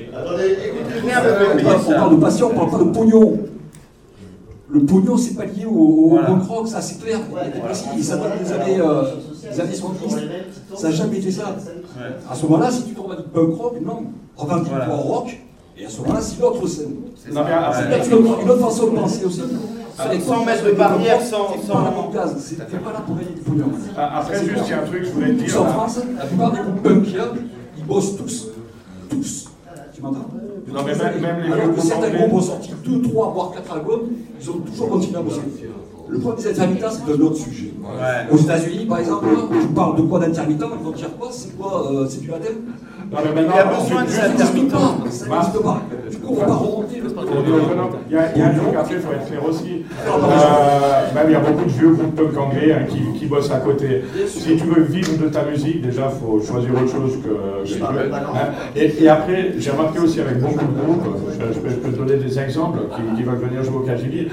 Speaker 5: On parle de passion, on parle pas de pognon. Le pognon, c'est pas lié au punk rock, ça c'est clair. Ça date des années 70. Ça n'a jamais été ça. À ce moment-là, si tu tournes du punk rock, non. Revendique-toi au rock Et à ce moment-là, c'est l'autre scène.
Speaker 7: C'est peut-être
Speaker 5: une autre façon de penser aussi.
Speaker 4: Sans mettre de barrière, sans.
Speaker 5: T'es pas là pour gagner du pognon.
Speaker 7: Après, juste, il y a un truc que je voulais te dire.
Speaker 5: En France, la plupart des groupes punk qu'il y a, ils bossent tous. Tous. Tu m'entends?
Speaker 7: Non, mais même les
Speaker 5: alors que
Speaker 7: groupes
Speaker 5: certains
Speaker 7: anglais.
Speaker 5: groupes ont sorti 2, 3, voire 4 albums, ils ont toujours continué à bosser. Le problème des intermittents, c'est un autre sujet.
Speaker 4: Ouais.
Speaker 5: Aux États-Unis, par exemple, tu parles de quoi d'intermittent, ils vont te dire quoi? C'est quoi? C'est du baptême?
Speaker 7: Non, mais maintenant,
Speaker 4: il y a besoin de cet intermittent.
Speaker 5: Ça n'existe pas. Du coup, on va pas remonter le
Speaker 7: il y a un truc, après, il faut être clair aussi. Même il y a beaucoup de vieux groupes punk anglais qui bossent à côté. Si tu veux vivre de ta musique, déjà, il faut choisir autre chose que jouer. Et après, j'ai remarqué aussi avec beaucoup de groupes, je peux te donner des exemples qui veulent venir jouer au KGB.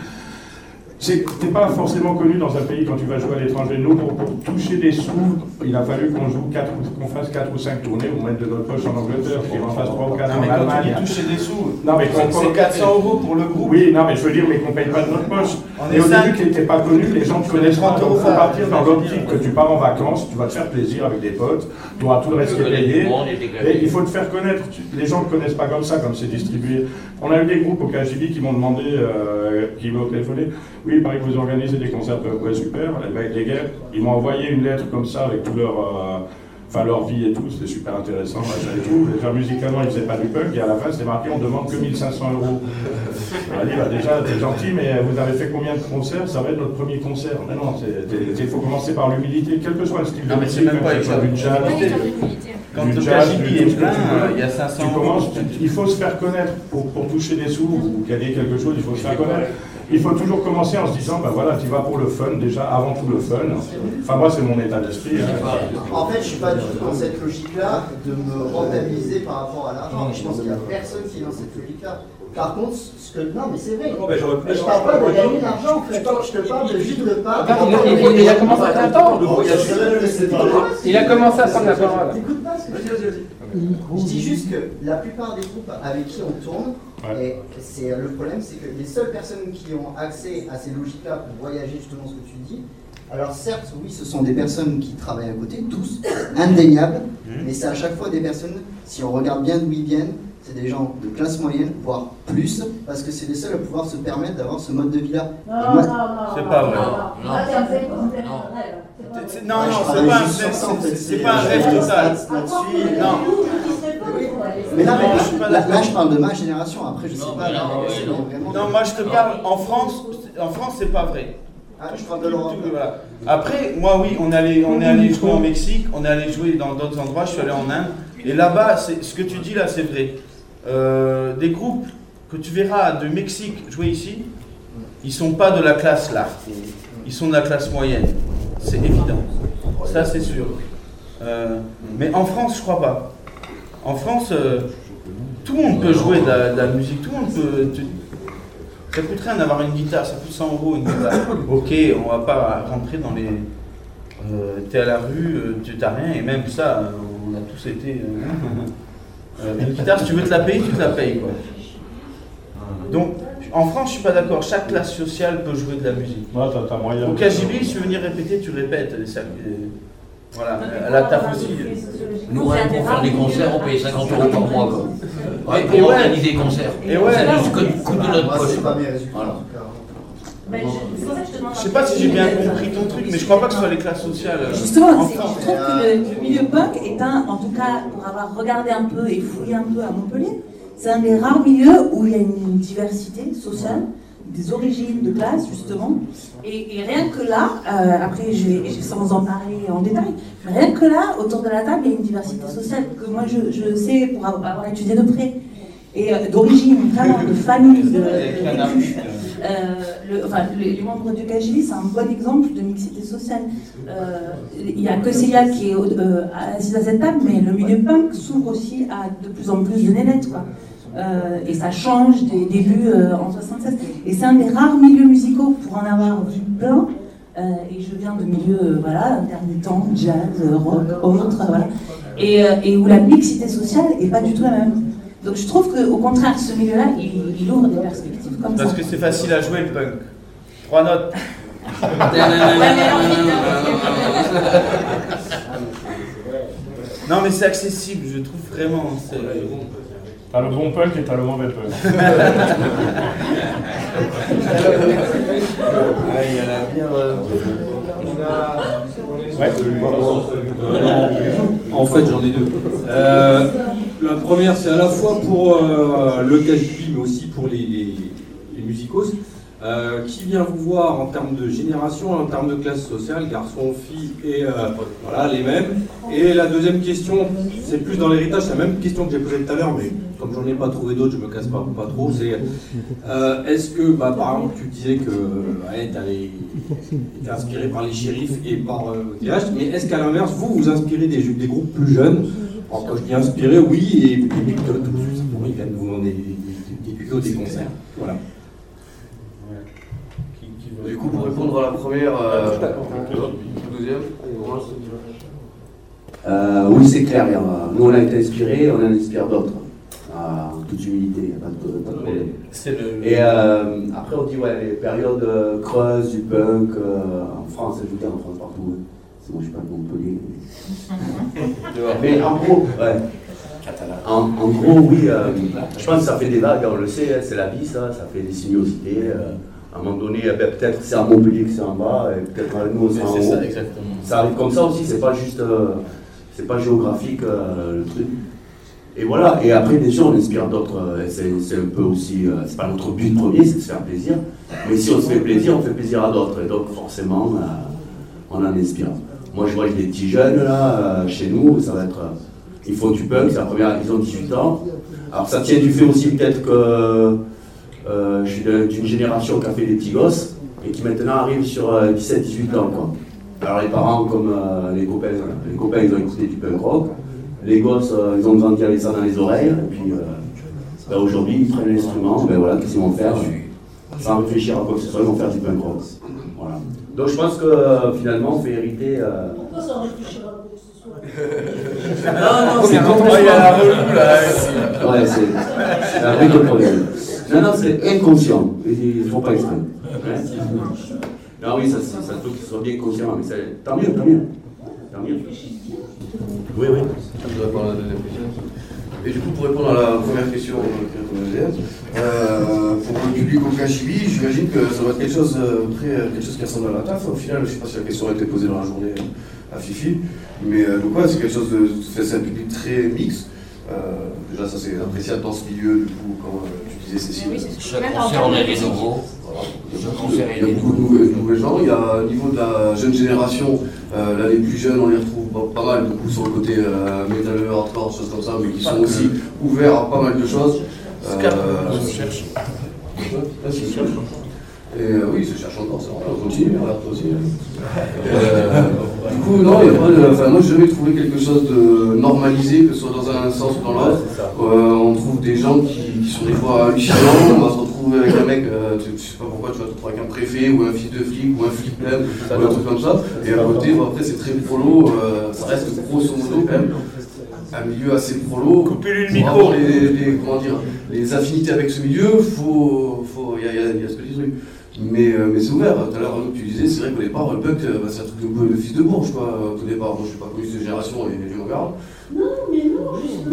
Speaker 7: T'es pas forcément connu dans un pays quand tu vas jouer à l'étranger. Nous, pour toucher des sous, il a fallu qu'on fasse 4 ou 5 tournées, on mette de notre poche en Angleterre, qu'on en fasse 3 ou 4 en Allemagne.
Speaker 4: Quand tu dis toucher des sous,
Speaker 7: non, mais
Speaker 4: c'est 400 € pour le groupe.
Speaker 7: Oui, non, mais je veux dire, mais qu'on paye pas de notre poche. Et au début, tu n'étais pas connu, les gens te connaissent pas. Donc, faut partir dans l'optique que tu pars en vacances, tu vas te faire plaisir avec des potes, tu auras tout le reste qui est payé. Et il faut te faire connaître. Les gens ne te connaissent pas comme ça, comme c'est distribué. On a eu des groupes au KGB qui m'ont demandé, qui m'ont téléphoné. Oui, il paraît que vous organisez des concerts, ouais, super. Les gars, ils m'ont envoyé une lettre comme ça avec tout leur vie et tout, c'était super intéressant, machin et tout. Déjà, musicalement, ils faisaient pas du punk, et à la fin, c'était marqué, on demande que 1 500 €. On a dit, bah, déjà, t'es gentil, mais vous avez fait combien de concerts? Ça va être notre premier concert. Mais non, il faut commencer par l'humilité, quel que soit le style de musique,
Speaker 4: même pas
Speaker 7: du jazz.
Speaker 4: Quand le KGB est plein, il y a 500 €.
Speaker 7: Il faut se faire connaître pour toucher des sous ou gagner quelque chose, il faut se faire connaître. Il faut toujours commencer en se disant, ben voilà, tu vas pour le fun, déjà avant tout le fun. Enfin, moi, c'est mon état d'esprit.
Speaker 14: En fait, je ne suis pas du tout dans cette logique-là de me rentabiliser par rapport à l'argent. Je pense qu'il n'y a personne qui est dans cette logique-là. Par contre, non, mais c'est vrai. Mais je ne parle pas de gagner de l'argent, en fait. Je te parle de juste de pas.
Speaker 1: Il a commencé à attendre. Il a commencé à prendre la parole.
Speaker 14: T'écoutes pas ce que je dis. Je dis juste que la plupart des groupes avec qui on tourne, et le problème, c'est que les seules personnes qui ont accès à ces logiques-là pour voyager, justement ce que tu dis, alors certes, oui, ce sont des personnes qui travaillent à côté, tous, indéniables, mais c'est à chaque fois des personnes, si on regarde bien d'où ils viennent, c'est des gens de classe moyenne, voire plus, parce que c'est les seuls à pouvoir se permettre d'avoir ce mode de vie-là.
Speaker 4: Non, c'est pas vrai. Non, c'est pas un rêve total. Non.
Speaker 14: Mais là, je parle de ma génération, après je sais pas.
Speaker 4: Non, moi je te parle, en France, c'est pas vrai.
Speaker 14: Je parle de l'Europe.
Speaker 4: Après, moi oui, on est allé jouer au Mexique, on est allé jouer dans d'autres endroits, je suis allé en Inde, et là-bas, ce que tu dis là, c'est vrai. Des groupes que tu verras de Mexique jouer ici, ils sont pas de la classe là, ils sont de la classe moyenne, c'est évident, ça c'est sûr. Mais en France, je crois pas. En France, tout le monde peut jouer de la musique, tout le monde peut. Ça coûte rien d'avoir une guitare, ça coûte 100 € une guitare. Ok, on va pas rentrer dans les. T'es à la rue, tu t'as rien, et même ça, on a tous été. Une guitare, si tu veux te la payer, tu te la payes, quoi. Donc, en France, je suis pas d'accord. Chaque classe sociale peut jouer de la musique.
Speaker 7: Ouais, t'as moyen.
Speaker 4: Au KGB, si tu veux venir répéter, tu répètes. Voilà, à la taf aussi.
Speaker 12: Nous, rien pour faire des concerts, on paye 50 € par mois, quoi.
Speaker 4: Et
Speaker 12: pour organiser des concerts.
Speaker 4: Et ouais,
Speaker 12: ça nous coûte de notre poche.
Speaker 14: Voilà.
Speaker 4: Je sais pas si j'ai bien compris ton truc, mais je crois pas que ce soit les classes sociales.
Speaker 3: Justement, je trouve que le milieu punk est en tout cas, pour avoir regardé un peu et fouillé un peu à Montpellier, c'est un des rares milieux où il y a une diversité sociale, des origines, de classe, justement. Et rien que là, après, sans en parler en détail, mais rien que là, autour de la table, il y a une diversité sociale que moi, je sais pour avoir étudié de près. Et d'origine, vraiment, de famille, de vécu. Les membres du KGB, c'est un bon exemple de mixité sociale. Il n'y a que Célia qui est assise à cette table, mais le milieu punk s'ouvre aussi à de plus en plus de nénettes, quoi. Et ça change des débuts en 76. Et c'est un des rares milieux musicaux pour en avoir vu plein. Et je viens de milieux intermittents, jazz, rock, autres, voilà. Et où la mixité sociale n'est pas du tout la même. Donc je trouve qu'au contraire, ce milieu-là, il ouvre des perspectives comme ça.
Speaker 4: Parce que c'est facile à jouer le punk. 3 notes. Non mais c'est accessible, je trouve vraiment.
Speaker 7: T'as le bon punk et t'as le mauvais punk.
Speaker 10: Il y en a bien.
Speaker 15: En fait, j'en ai deux. La première, c'est à la fois pour le KJP, mais aussi pour les musicos. Qui vient vous voir en termes de génération, en termes de classe sociale, garçons, filles, et voilà, les mêmes. Et la deuxième question, c'est plus dans l'héritage, c'est la même question que j'ai posée tout à l'heure, mais comme j'en ai pas trouvé d'autres, je me casse pas trop. C'est est-ce que, par exemple, tu disais que t'es inspiré par les shérifs et par TH, mais est-ce qu'à l'inverse, vous inspirez des groupes plus jeunes? Alors, quand je dis inspiré, oui, et puis tout simplement, ils viennent vous demander des tutos, des concerts. Voilà.
Speaker 6: Du coup, pour répondre à la première, deuxième,
Speaker 10: oui, c'est clair. Nous, on a été inspirés, on en inspire d'autres. En toute humilité, il n'y a pas de problème. Et après, on dit, les périodes creuses du punk en France, je veux dire en France partout. C'est moi, je suis pas de Montpellier. Mais en gros, en gros, oui, je pense que ça fait des vagues, on le sait, c'est la vie, ça fait des sinuosités. À un moment donné, peut-être c'est à Montpellier que c'est en bas, et peut-être nous, c'est en haut. Ça, exactement. Ça arrive comme ça aussi, c'est pas juste, c'est pas géographique le truc. Et voilà, et après, bien sûr, on inspire d'autres, c'est un peu aussi, c'est pas notre but premier, c'est de se faire plaisir, mais si on se fait plaisir, on fait plaisir à d'autres, et donc forcément, on en inspire. Moi, je vois des petits jeunes, là, chez nous, ça va être, ils font du punk, c'est la première, ils ont 18 ans, alors ça tient du fait aussi peut-être que je suis d'une génération qui a fait des petits gosses et qui maintenant arrive sur 17-18 ans, quoi. Alors les parents, comme les copains, ils ont écouté du punk rock. Les gosses, ils ont grandi avec ça dans les oreilles. Et puis aujourd'hui, ils prennent l'instrument. Voilà, qu'est-ce qu'ils vont faire? Sans réfléchir à quoi que ce soit, ils vont faire du punk rock. Voilà. Donc je pense que finalement, on fait hériter.
Speaker 16: Pourquoi sans réfléchir à quoi que ce soit?
Speaker 10: Non, c'est quand il y a la relou là. Ouais, c'est un vrai problème. Non, c'est inconscient. Ils ne font pas exprès. Non, oui, ça faut qu'ils soient bien conscients, mais tant mieux. Oui.
Speaker 6: Je vais répondre à la deuxième question. Et du coup, pour répondre à la première question pour le public au KJP, j'imagine que ça va être quelque chose qui ressemble à la taf. Au final, je ne sais pas si la question a été posée dans la journée à Fifi, mais donc c'est quelque chose c'est un public très mixte. Déjà, ça c'est appréciable dans ce milieu, du coup, comme tu disais, Cécile.
Speaker 12: Oui, chaque concert, on a des nouveaux.
Speaker 6: Il y a beaucoup de nouvelles gens. Il y a au niveau de la jeune génération, là les plus jeunes, on les retrouve pas mal, du coup, sur le côté métalleux, hardcore, choses comme ça, mais qui sont aussi ouverts à pas mal de choses.
Speaker 7: On cherche.
Speaker 6: Et oui, ils se cherchent encore, ça. On continue, on regarde aussi. Du coup, non, il y a pas de. Enfin, moi, j'ai jamais trouvé quelque chose de normalisé, que ce soit dans un sens ou dans l'autre. On trouve des gens qui sont des fois hallucinants. On va se retrouver avec un mec, je sais pas pourquoi, tu vas te retrouver avec un préfet ou un fils de flic ou un flic même, ou un truc comme ça. Et à côté, après, c'est très prolo, ça reste grosso modo quand même. Un milieu assez prolo.
Speaker 7: Coupez-lui le micro.
Speaker 6: Comment dire, les affinités avec ce milieu, il y a ce petit truc. Mais c'est ouvert. Tout à l'heure, tu disais, c'est vrai qu'au départ, le punk, c'est un truc de fils de bourge, quoi. Au départ, moi, je suis pas connu de cette génération et je m'en garde.
Speaker 16: Non, mais non.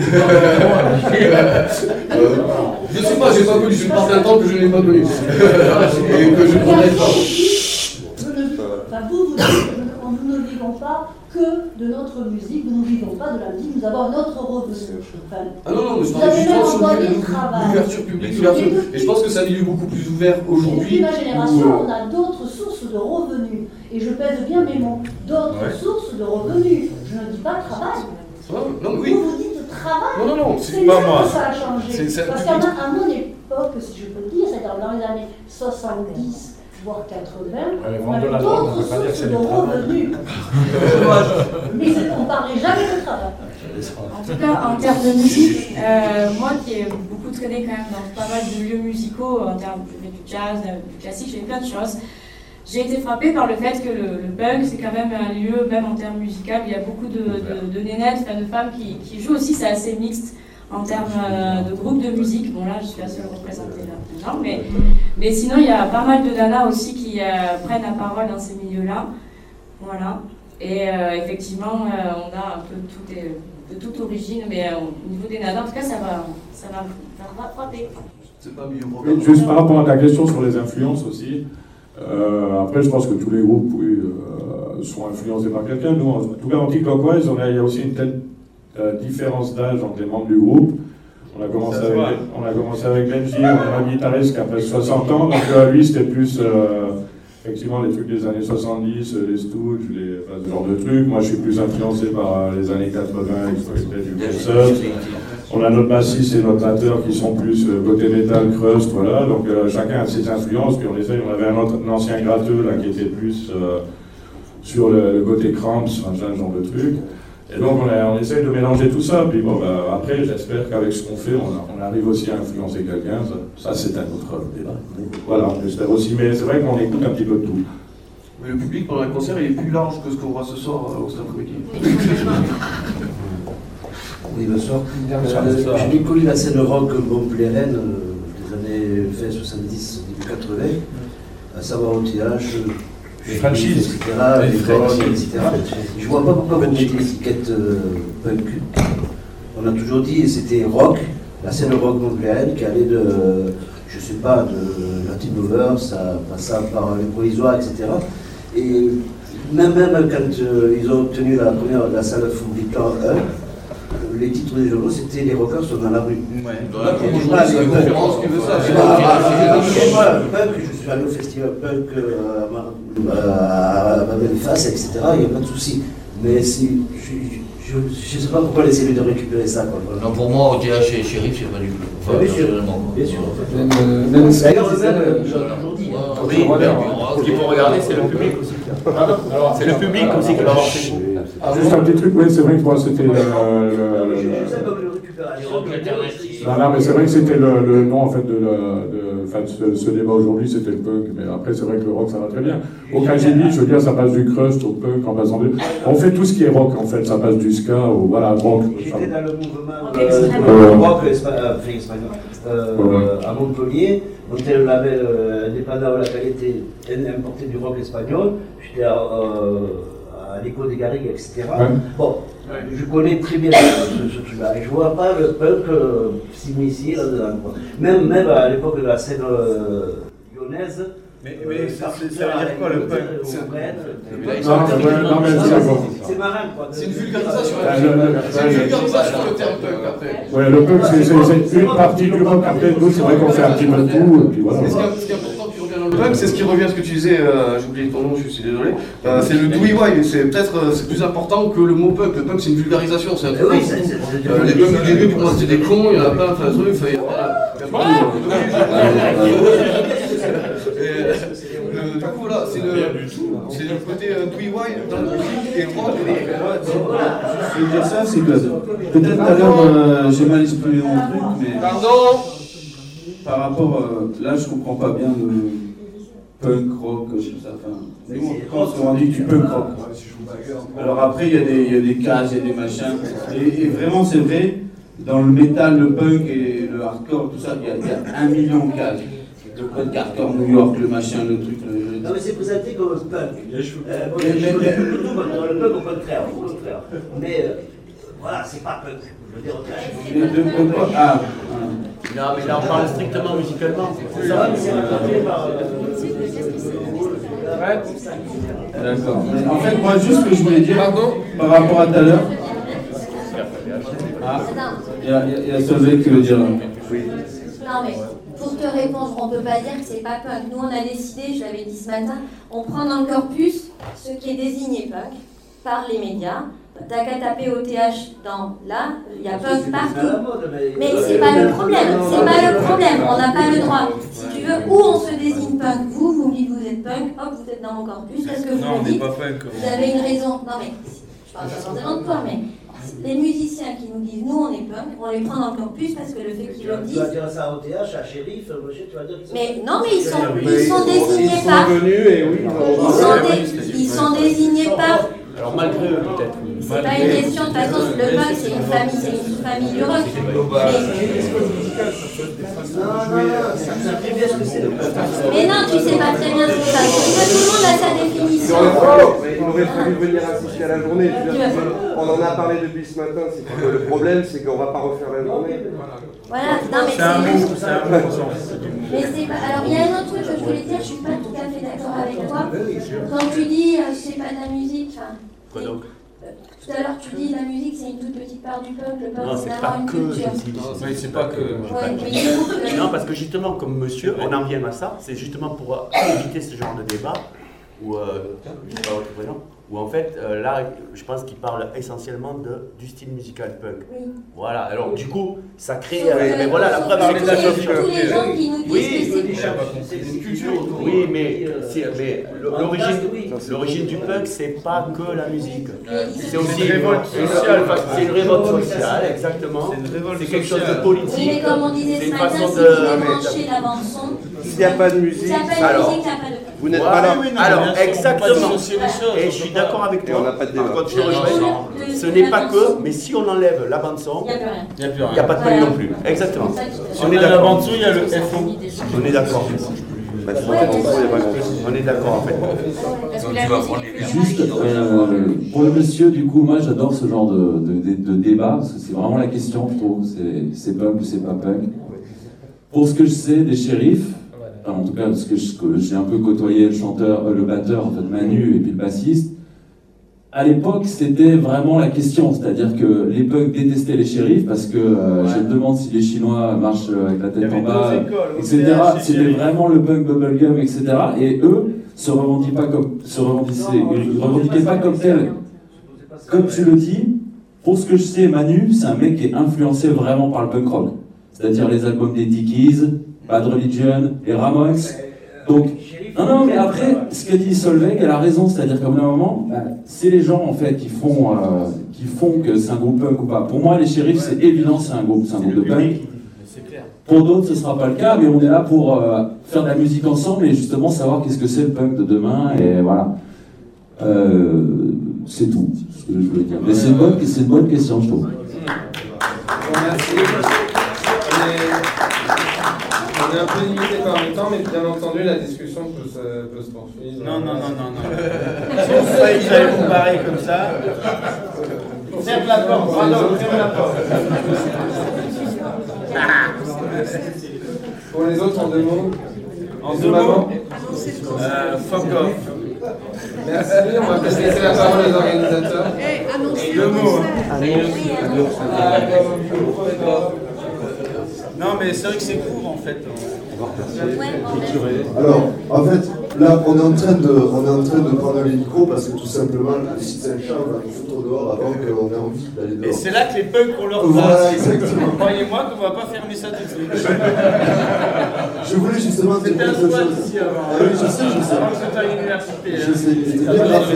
Speaker 6: Je sais pas, j'ai pas connu. Je parle d'un temps que je n'ai pas connu. Et que je ne connais pas.
Speaker 16: Nous ne vivons pas que de notre musique, nous ne vivons pas de la musique, nous avons notre revenu.
Speaker 6: Ah non, mais je parlais justement sur l'ouverture publique, et je pense que c'est un milieu beaucoup plus ouvert aujourd'hui.
Speaker 16: Depuis ma génération, on a d'autres sources de revenus, et je pèse bien mes mots, d'autres sources de revenus. Je ne dis pas travail.
Speaker 6: Non, mais oui.
Speaker 16: Vous dites travail.
Speaker 6: Non,
Speaker 16: c'est pas moi. Ça a changé. Parce qu'à mon époque, si je peux le dire, c'est dans les années 70. Voire 80, on avait d'autres sources de revenus. Mais on ne parlait jamais de travail.
Speaker 13: En tout cas, en termes de musique, moi qui ai beaucoup traîné quand même dans pas mal de lieux musicaux, en termes de jazz, du classique, j'ai fait plein de choses. J'ai été frappée par le fait que le punk, c'est quand même un lieu, même en termes musicaux, il y a beaucoup de nénettes, de femmes qui jouent aussi, c'est assez mixte. En termes de groupe de musique, bon là je suis la seule représentée là, mais sinon il y a pas mal de nanas aussi qui prennent la parole dans ces milieux-là, voilà. Et effectivement on a un peu toute origine, mais au niveau des nanas, en tout cas, ça va frapper.
Speaker 6: C'est pas mieux.
Speaker 11: Juste par rapport à ta question sur les influences aussi, après je pense que tous les groupes sont influencés par quelqu'un. Nous, en tout cas en Anti-Clockwise, il y a aussi une telle différence d'âge entre les membres du groupe. On a commencé avec Benji, on a un guitariste qui a presque 60 ans, donc lui c'était plus effectivement les trucs des années 70, les Stooges, ce genre de trucs. Moi je suis plus influencé par les années 80, Exploited, du Blessed. On a notre bassiste et notre batteur qui sont plus côté metal, crust, voilà. Donc chacun a ses influences, puis on avait un ancien gratteux là qui était plus sur le côté cramps, ce genre de truc. Et donc on essaye de mélanger tout ça, puis bon, après j'espère qu'avec ce qu'on fait, on arrive aussi à influencer quelqu'un, ça c'est un autre débat. Voilà, on espère aussi, mais c'est vrai qu'on écoute un petit peu de tout.
Speaker 6: Mais le public pendant le concert il est plus large que ce qu'on voit ce soir au Stade Comédie.
Speaker 17: Oui, bonsoir. J'ai découvert la scène rock montpelliéraine des années fin 70, début 80, à savoir au TH.
Speaker 11: Les franchises,
Speaker 17: etc. Les franchises, etc. Je vois pas pourquoi vous mettez l'étiquette punk. On a toujours dit c'était rock, la scène rock montpelliéraine qui allait de, je sais pas, de Latin Lover, ça passant par les provisoires, etc. Et même quand ils ont obtenu la salle Fourbitan 1, les titres des journaux, c'était les rockers sont dans la rue.
Speaker 6: Ouais, dans la rue, c'est une conférence qui veut ça.
Speaker 17: Je suis allé au festival punk à Belfast, etc. Il n'y a pas de souci. Mais si, je ne sais pas pourquoi essayer de récupérer ça. Quoi.
Speaker 12: Non, pour moi, OTH et Shérif, c'est pas du tout. Enfin,
Speaker 17: bien sûr.
Speaker 14: D'ailleurs, eux-mêmes, ils ont toujours dit.
Speaker 18: Oui, ce qu'il faut regarder, c'est le public aussi. C'est le public aussi qui va avoir fait.
Speaker 11: Juste un petit truc, oui, c'est vrai que moi c'était non, mais c'est vrai que c'était le nom en fait de ce débat aujourd'hui, c'était le punk, mais après c'est vrai que le rock ça va très bien. Au KGB, je veux dire, ça passe du crust au punk en passant on fait tout ce qui est rock en fait, ça passe du ska au voilà, rock.
Speaker 17: J'étais dans le mouvement rock espagnol à Montpellier, on était le label indépendant de la qualité importé du rock espagnol, j'étais à l'écho des Garrigues, etc. Ouais. Bon, je connais très bien ce truc-là. Et je ne vois pas le punk s'immiscer là-dedans. Même à l'époque de la scène lyonnaise.
Speaker 18: Mais ça veut dire quoi le punk?
Speaker 17: C'est marrant quoi.
Speaker 6: C'est une vulgarisation. C'est une vulgarisation le terme punk après.
Speaker 11: Ouais, le punk c'est une partie du rock. Après nous c'est vrai qu'on fait un petit peu de tout. Et puis voilà.
Speaker 6: Ce qui est important qui revient dans le punk, c'est ce qui revient à ce que tu disais. J'ai oublié ton nom, je suis désolé. C'est le DIY. C'est peut-être plus important que le mot punk. Le punk c'est une vulgarisation. C'est un truc. Les punks du début pour moi c'était des cons. Il y en a plein de trucs. Du coup, voilà, c'est le côté DIY dans le musique et rock.
Speaker 4: Je veux dire ça, c'est que peut-être tout à l'heure j'ai mal exprimé mon truc, mais.
Speaker 6: Pardon.
Speaker 4: Par rapport. Là, je comprends pas bien le punk rock, comme ça. Enfin, nous, on dit du punk rock. Alors après, il y a des cases, il y a des machins. Et vraiment, c'est vrai, dans le métal, le punk et le hardcore, tout ça, il y a 1 million de cases. Le punk hardcore New York, le machin, le truc.
Speaker 17: Non, mais c'est présenté comme punk. Je suis plutôt contre le punk au contraire. Mais voilà, c'est pas punk. Je veux dire,
Speaker 18: non, mais là on parle strictement musicalement.
Speaker 17: C'est ça, mais c'est raconté par.
Speaker 4: D'accord. En fait, moi, juste ce que je voulais dire, par rapport à tout à l'heure. Il y a Solveig qui veut dire.
Speaker 19: Oui. Non, mais pour te répondre, on ne peut pas dire que c'est pas punk. Nous, on a décidé, je l'avais dit ce matin, on prend dans le corpus ce qui est désigné punk par les médias. T'as qu'à taper OTH là, il y a punk partout. Mais c'est pas le problème, on n'a pas le droit. Si tu veux, où on se désigne punk, vous me dites que vous êtes punk, hop, vous êtes dans mon corpus, parce que vous le dites, vous avez une raison. Non mais, je parle pas forcément de toi, mais les musiciens qui nous disent nous on est punk, on les prend dans le corpus parce que le fait qu'ils le disent.
Speaker 17: Tu vas dire ça à OTH, à Shérif, tu vas dire qu'ils sont.
Speaker 19: Mais non, mais ils sont désignés par.
Speaker 18: Ils sont venus et oui.
Speaker 19: Ils sont désignés par
Speaker 18: Alors malgré eux peut-être.
Speaker 19: C'est pas une question, de toute façon, le punk c'est une famille du rock. Mais non, tu sais pas très bien ce que ça veut dire. Tout le monde a sa définition.
Speaker 20: Il aurait fallu venir assister à la journée. On en a parlé depuis ce matin. Le problème, c'est qu'on va pas refaire la journée.
Speaker 19: Voilà, non mais
Speaker 20: c'est un mot.
Speaker 19: Mais c'est pas. Alors il y a un autre truc que je voulais dire, je suis pas tout à fait d'accord avec toi. Quand tu dis c'est pas de la musique, enfin.
Speaker 17: Quoi donc?
Speaker 19: Tout à l'heure, tu dis la musique c'est une toute petite part du punk, le punk c'est
Speaker 17: pas
Speaker 19: d'abord une
Speaker 17: que.
Speaker 19: culture.
Speaker 8: Oui, c'est pas que.
Speaker 17: Non, parce que justement, comme monsieur, on en vient à ça, c'est justement pour éviter ce genre de débat, où, je sais pas votre prénom, où en fait, là, je pense qu'il parle essentiellement du style musical punk.
Speaker 19: Oui.
Speaker 17: Voilà, alors du coup, ça crée. Mais voilà, la preuve, c'est que
Speaker 19: tous les gens qui nous disent que
Speaker 17: c'est une culture autour. Oui, mais l'origine du punk, c'est pas que la musique. C'est aussi une révolte sociale. C'est une révolte sociale, exactement. C'est quelque chose de politique.
Speaker 19: Oui, mais comme on disait ce matin, si vous débranchez la bande-son,
Speaker 20: s'il n'y a pas de musique,
Speaker 17: vous n'êtes pas là. Alors, exactement. Et je suis d'accord avec toi. Ce n'est pas que, mais si on enlève la bande-son, il n'y a pas de punk non plus. Exactement.
Speaker 8: On est dans la bande-son, il y a le FO.
Speaker 17: On est d'accord. On est d'accord en fait.
Speaker 9: Juste pour le monsieur, du coup, moi j'adore ce genre de débat, parce que c'est vraiment la question, je trouve, c'est punk ou c'est pas punk. Pour ce que je sais des Shérifs, enfin, en tout cas parce que j'ai un peu côtoyé le chanteur, le batteur, en fait, Manu, et puis le bassiste, à l'époque c'était vraiment la question, c'est-à-dire que les punks détestaient les Shérifs parce que je me demande si les Chinois marchent avec la tête en bas, etc. C'était vraiment le punk bubblegum, etc. Et eux se revendiquaient pas comme tel. Comme tu le dis, pour ce que je sais, Manu, c'est un mec qui est influencé vraiment par le punk rock. C'est-à-dire les albums des Dickies, Bad Religion, les Ramones. Donc, non, mais après, ce qu'a dit Solveig, elle a raison, c'est-à-dire qu'à un moment, c'est les gens en fait qui font que c'est un groupe punk ou pas. Pour moi, les Shérifs, c'est évident, c'est un groupe de punk. Pour d'autres, ce ne sera pas le cas, mais on est là pour faire de la musique ensemble et justement savoir qu'est-ce que c'est le punk de demain, et voilà. C'est tout ce que je voulais dire. Mais c'est une bonne question, je trouve.
Speaker 1: Merci. On est un peu limité par le temps, mais bien entendu, la discussion peut se poursuivre.
Speaker 8: Non. Si vous croyez que j'allais vous barrer comme ça, ferme la porte, ferme la porte.
Speaker 1: Pour les autres, en deux mots.
Speaker 8: Fuck off.
Speaker 1: Merci, on va peut-être laisser la parole aux organisateurs.
Speaker 8: Deux mots. Non, mais c'est vrai que c'est court en fait.
Speaker 2: Alors, en fait, là, on est en train de prendre les micros parce que tout simplement, le site Saint-Charles va nous foutre dehors avant qu'on ait envie d'aller dehors.
Speaker 8: Et c'est là que les punks ont leur place.
Speaker 2: Voilà, exactement.
Speaker 8: Croyez-moi qu'on va pas fermer ça tout de suite.
Speaker 2: Je voulais justement dire quelque chose.
Speaker 8: Ici avant.
Speaker 2: Ah oui, je sais.
Speaker 8: Avant que c'était à l'université.
Speaker 2: Je sais, c'était bien parfait.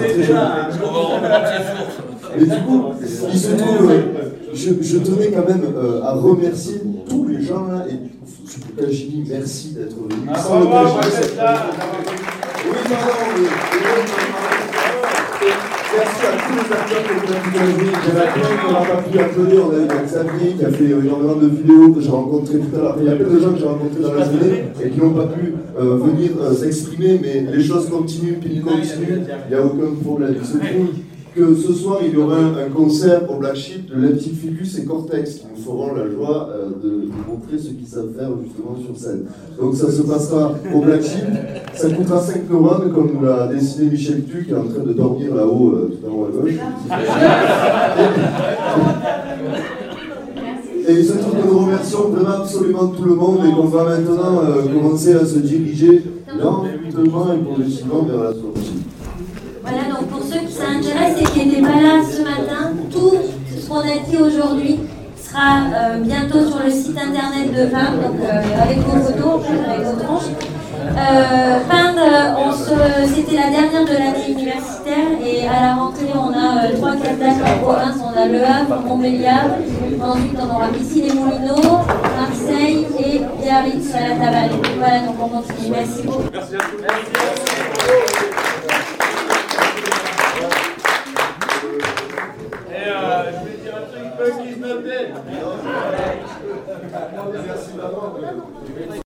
Speaker 2: Et du coup, il se trouve, je tenais quand même à remercier tous les gens là, et surtout Kajimi, merci d'être venu. Sans le Kajimi, c'est pas... Oui, merci à tous les acteurs que vous avez interviewés. Il y en a plein qu'on n'a pas pu appeler. On a eu Xavier qui a fait énormément de vidéos que j'ai rencontrées tout à l'heure. Il y a plein de gens que j'ai rencontrés dans la journée et qui n'ont pas pu venir s'exprimer, mais les choses continuent, puis ils continuent. Il n'y a aucun problème. Il se trouve que ce soir, il y aura un concert au Black Sheep de Leptic Ficus et Cortex qui nous feront la joie de montrer ce qu'ils savent faire justement sur scène. Donc ça se passera au Black Sheep. Ça coûtera 5 neurones, comme nous l'a décidé Michel Tu, qui est en train de dormir là-haut, tout en haut à gauche. Et il se trouve que nous remercions vraiment absolument tout le monde et qu'on va maintenant commencer à se diriger lentement et progressivement vers la sortie.
Speaker 19: Voilà, donc pour ceux qui s'intéressent et qui n'étaient pas là ce matin, tout ce qu'on a dit aujourd'hui sera bientôt sur le site internet de PIND, donc avec vos photos, avec vos tronches. PIND, c'était la dernière de l'année universitaire et à la rentrée on a 3-4 dates en province, on a Le Havre, Montbéliard, ensuite on aura ici les Moulineaux, Marseille et Biarritz à la Taballe. Voilà, donc on continue. Merci beaucoup.
Speaker 8: Merci à tous.
Speaker 2: Merci d'abord.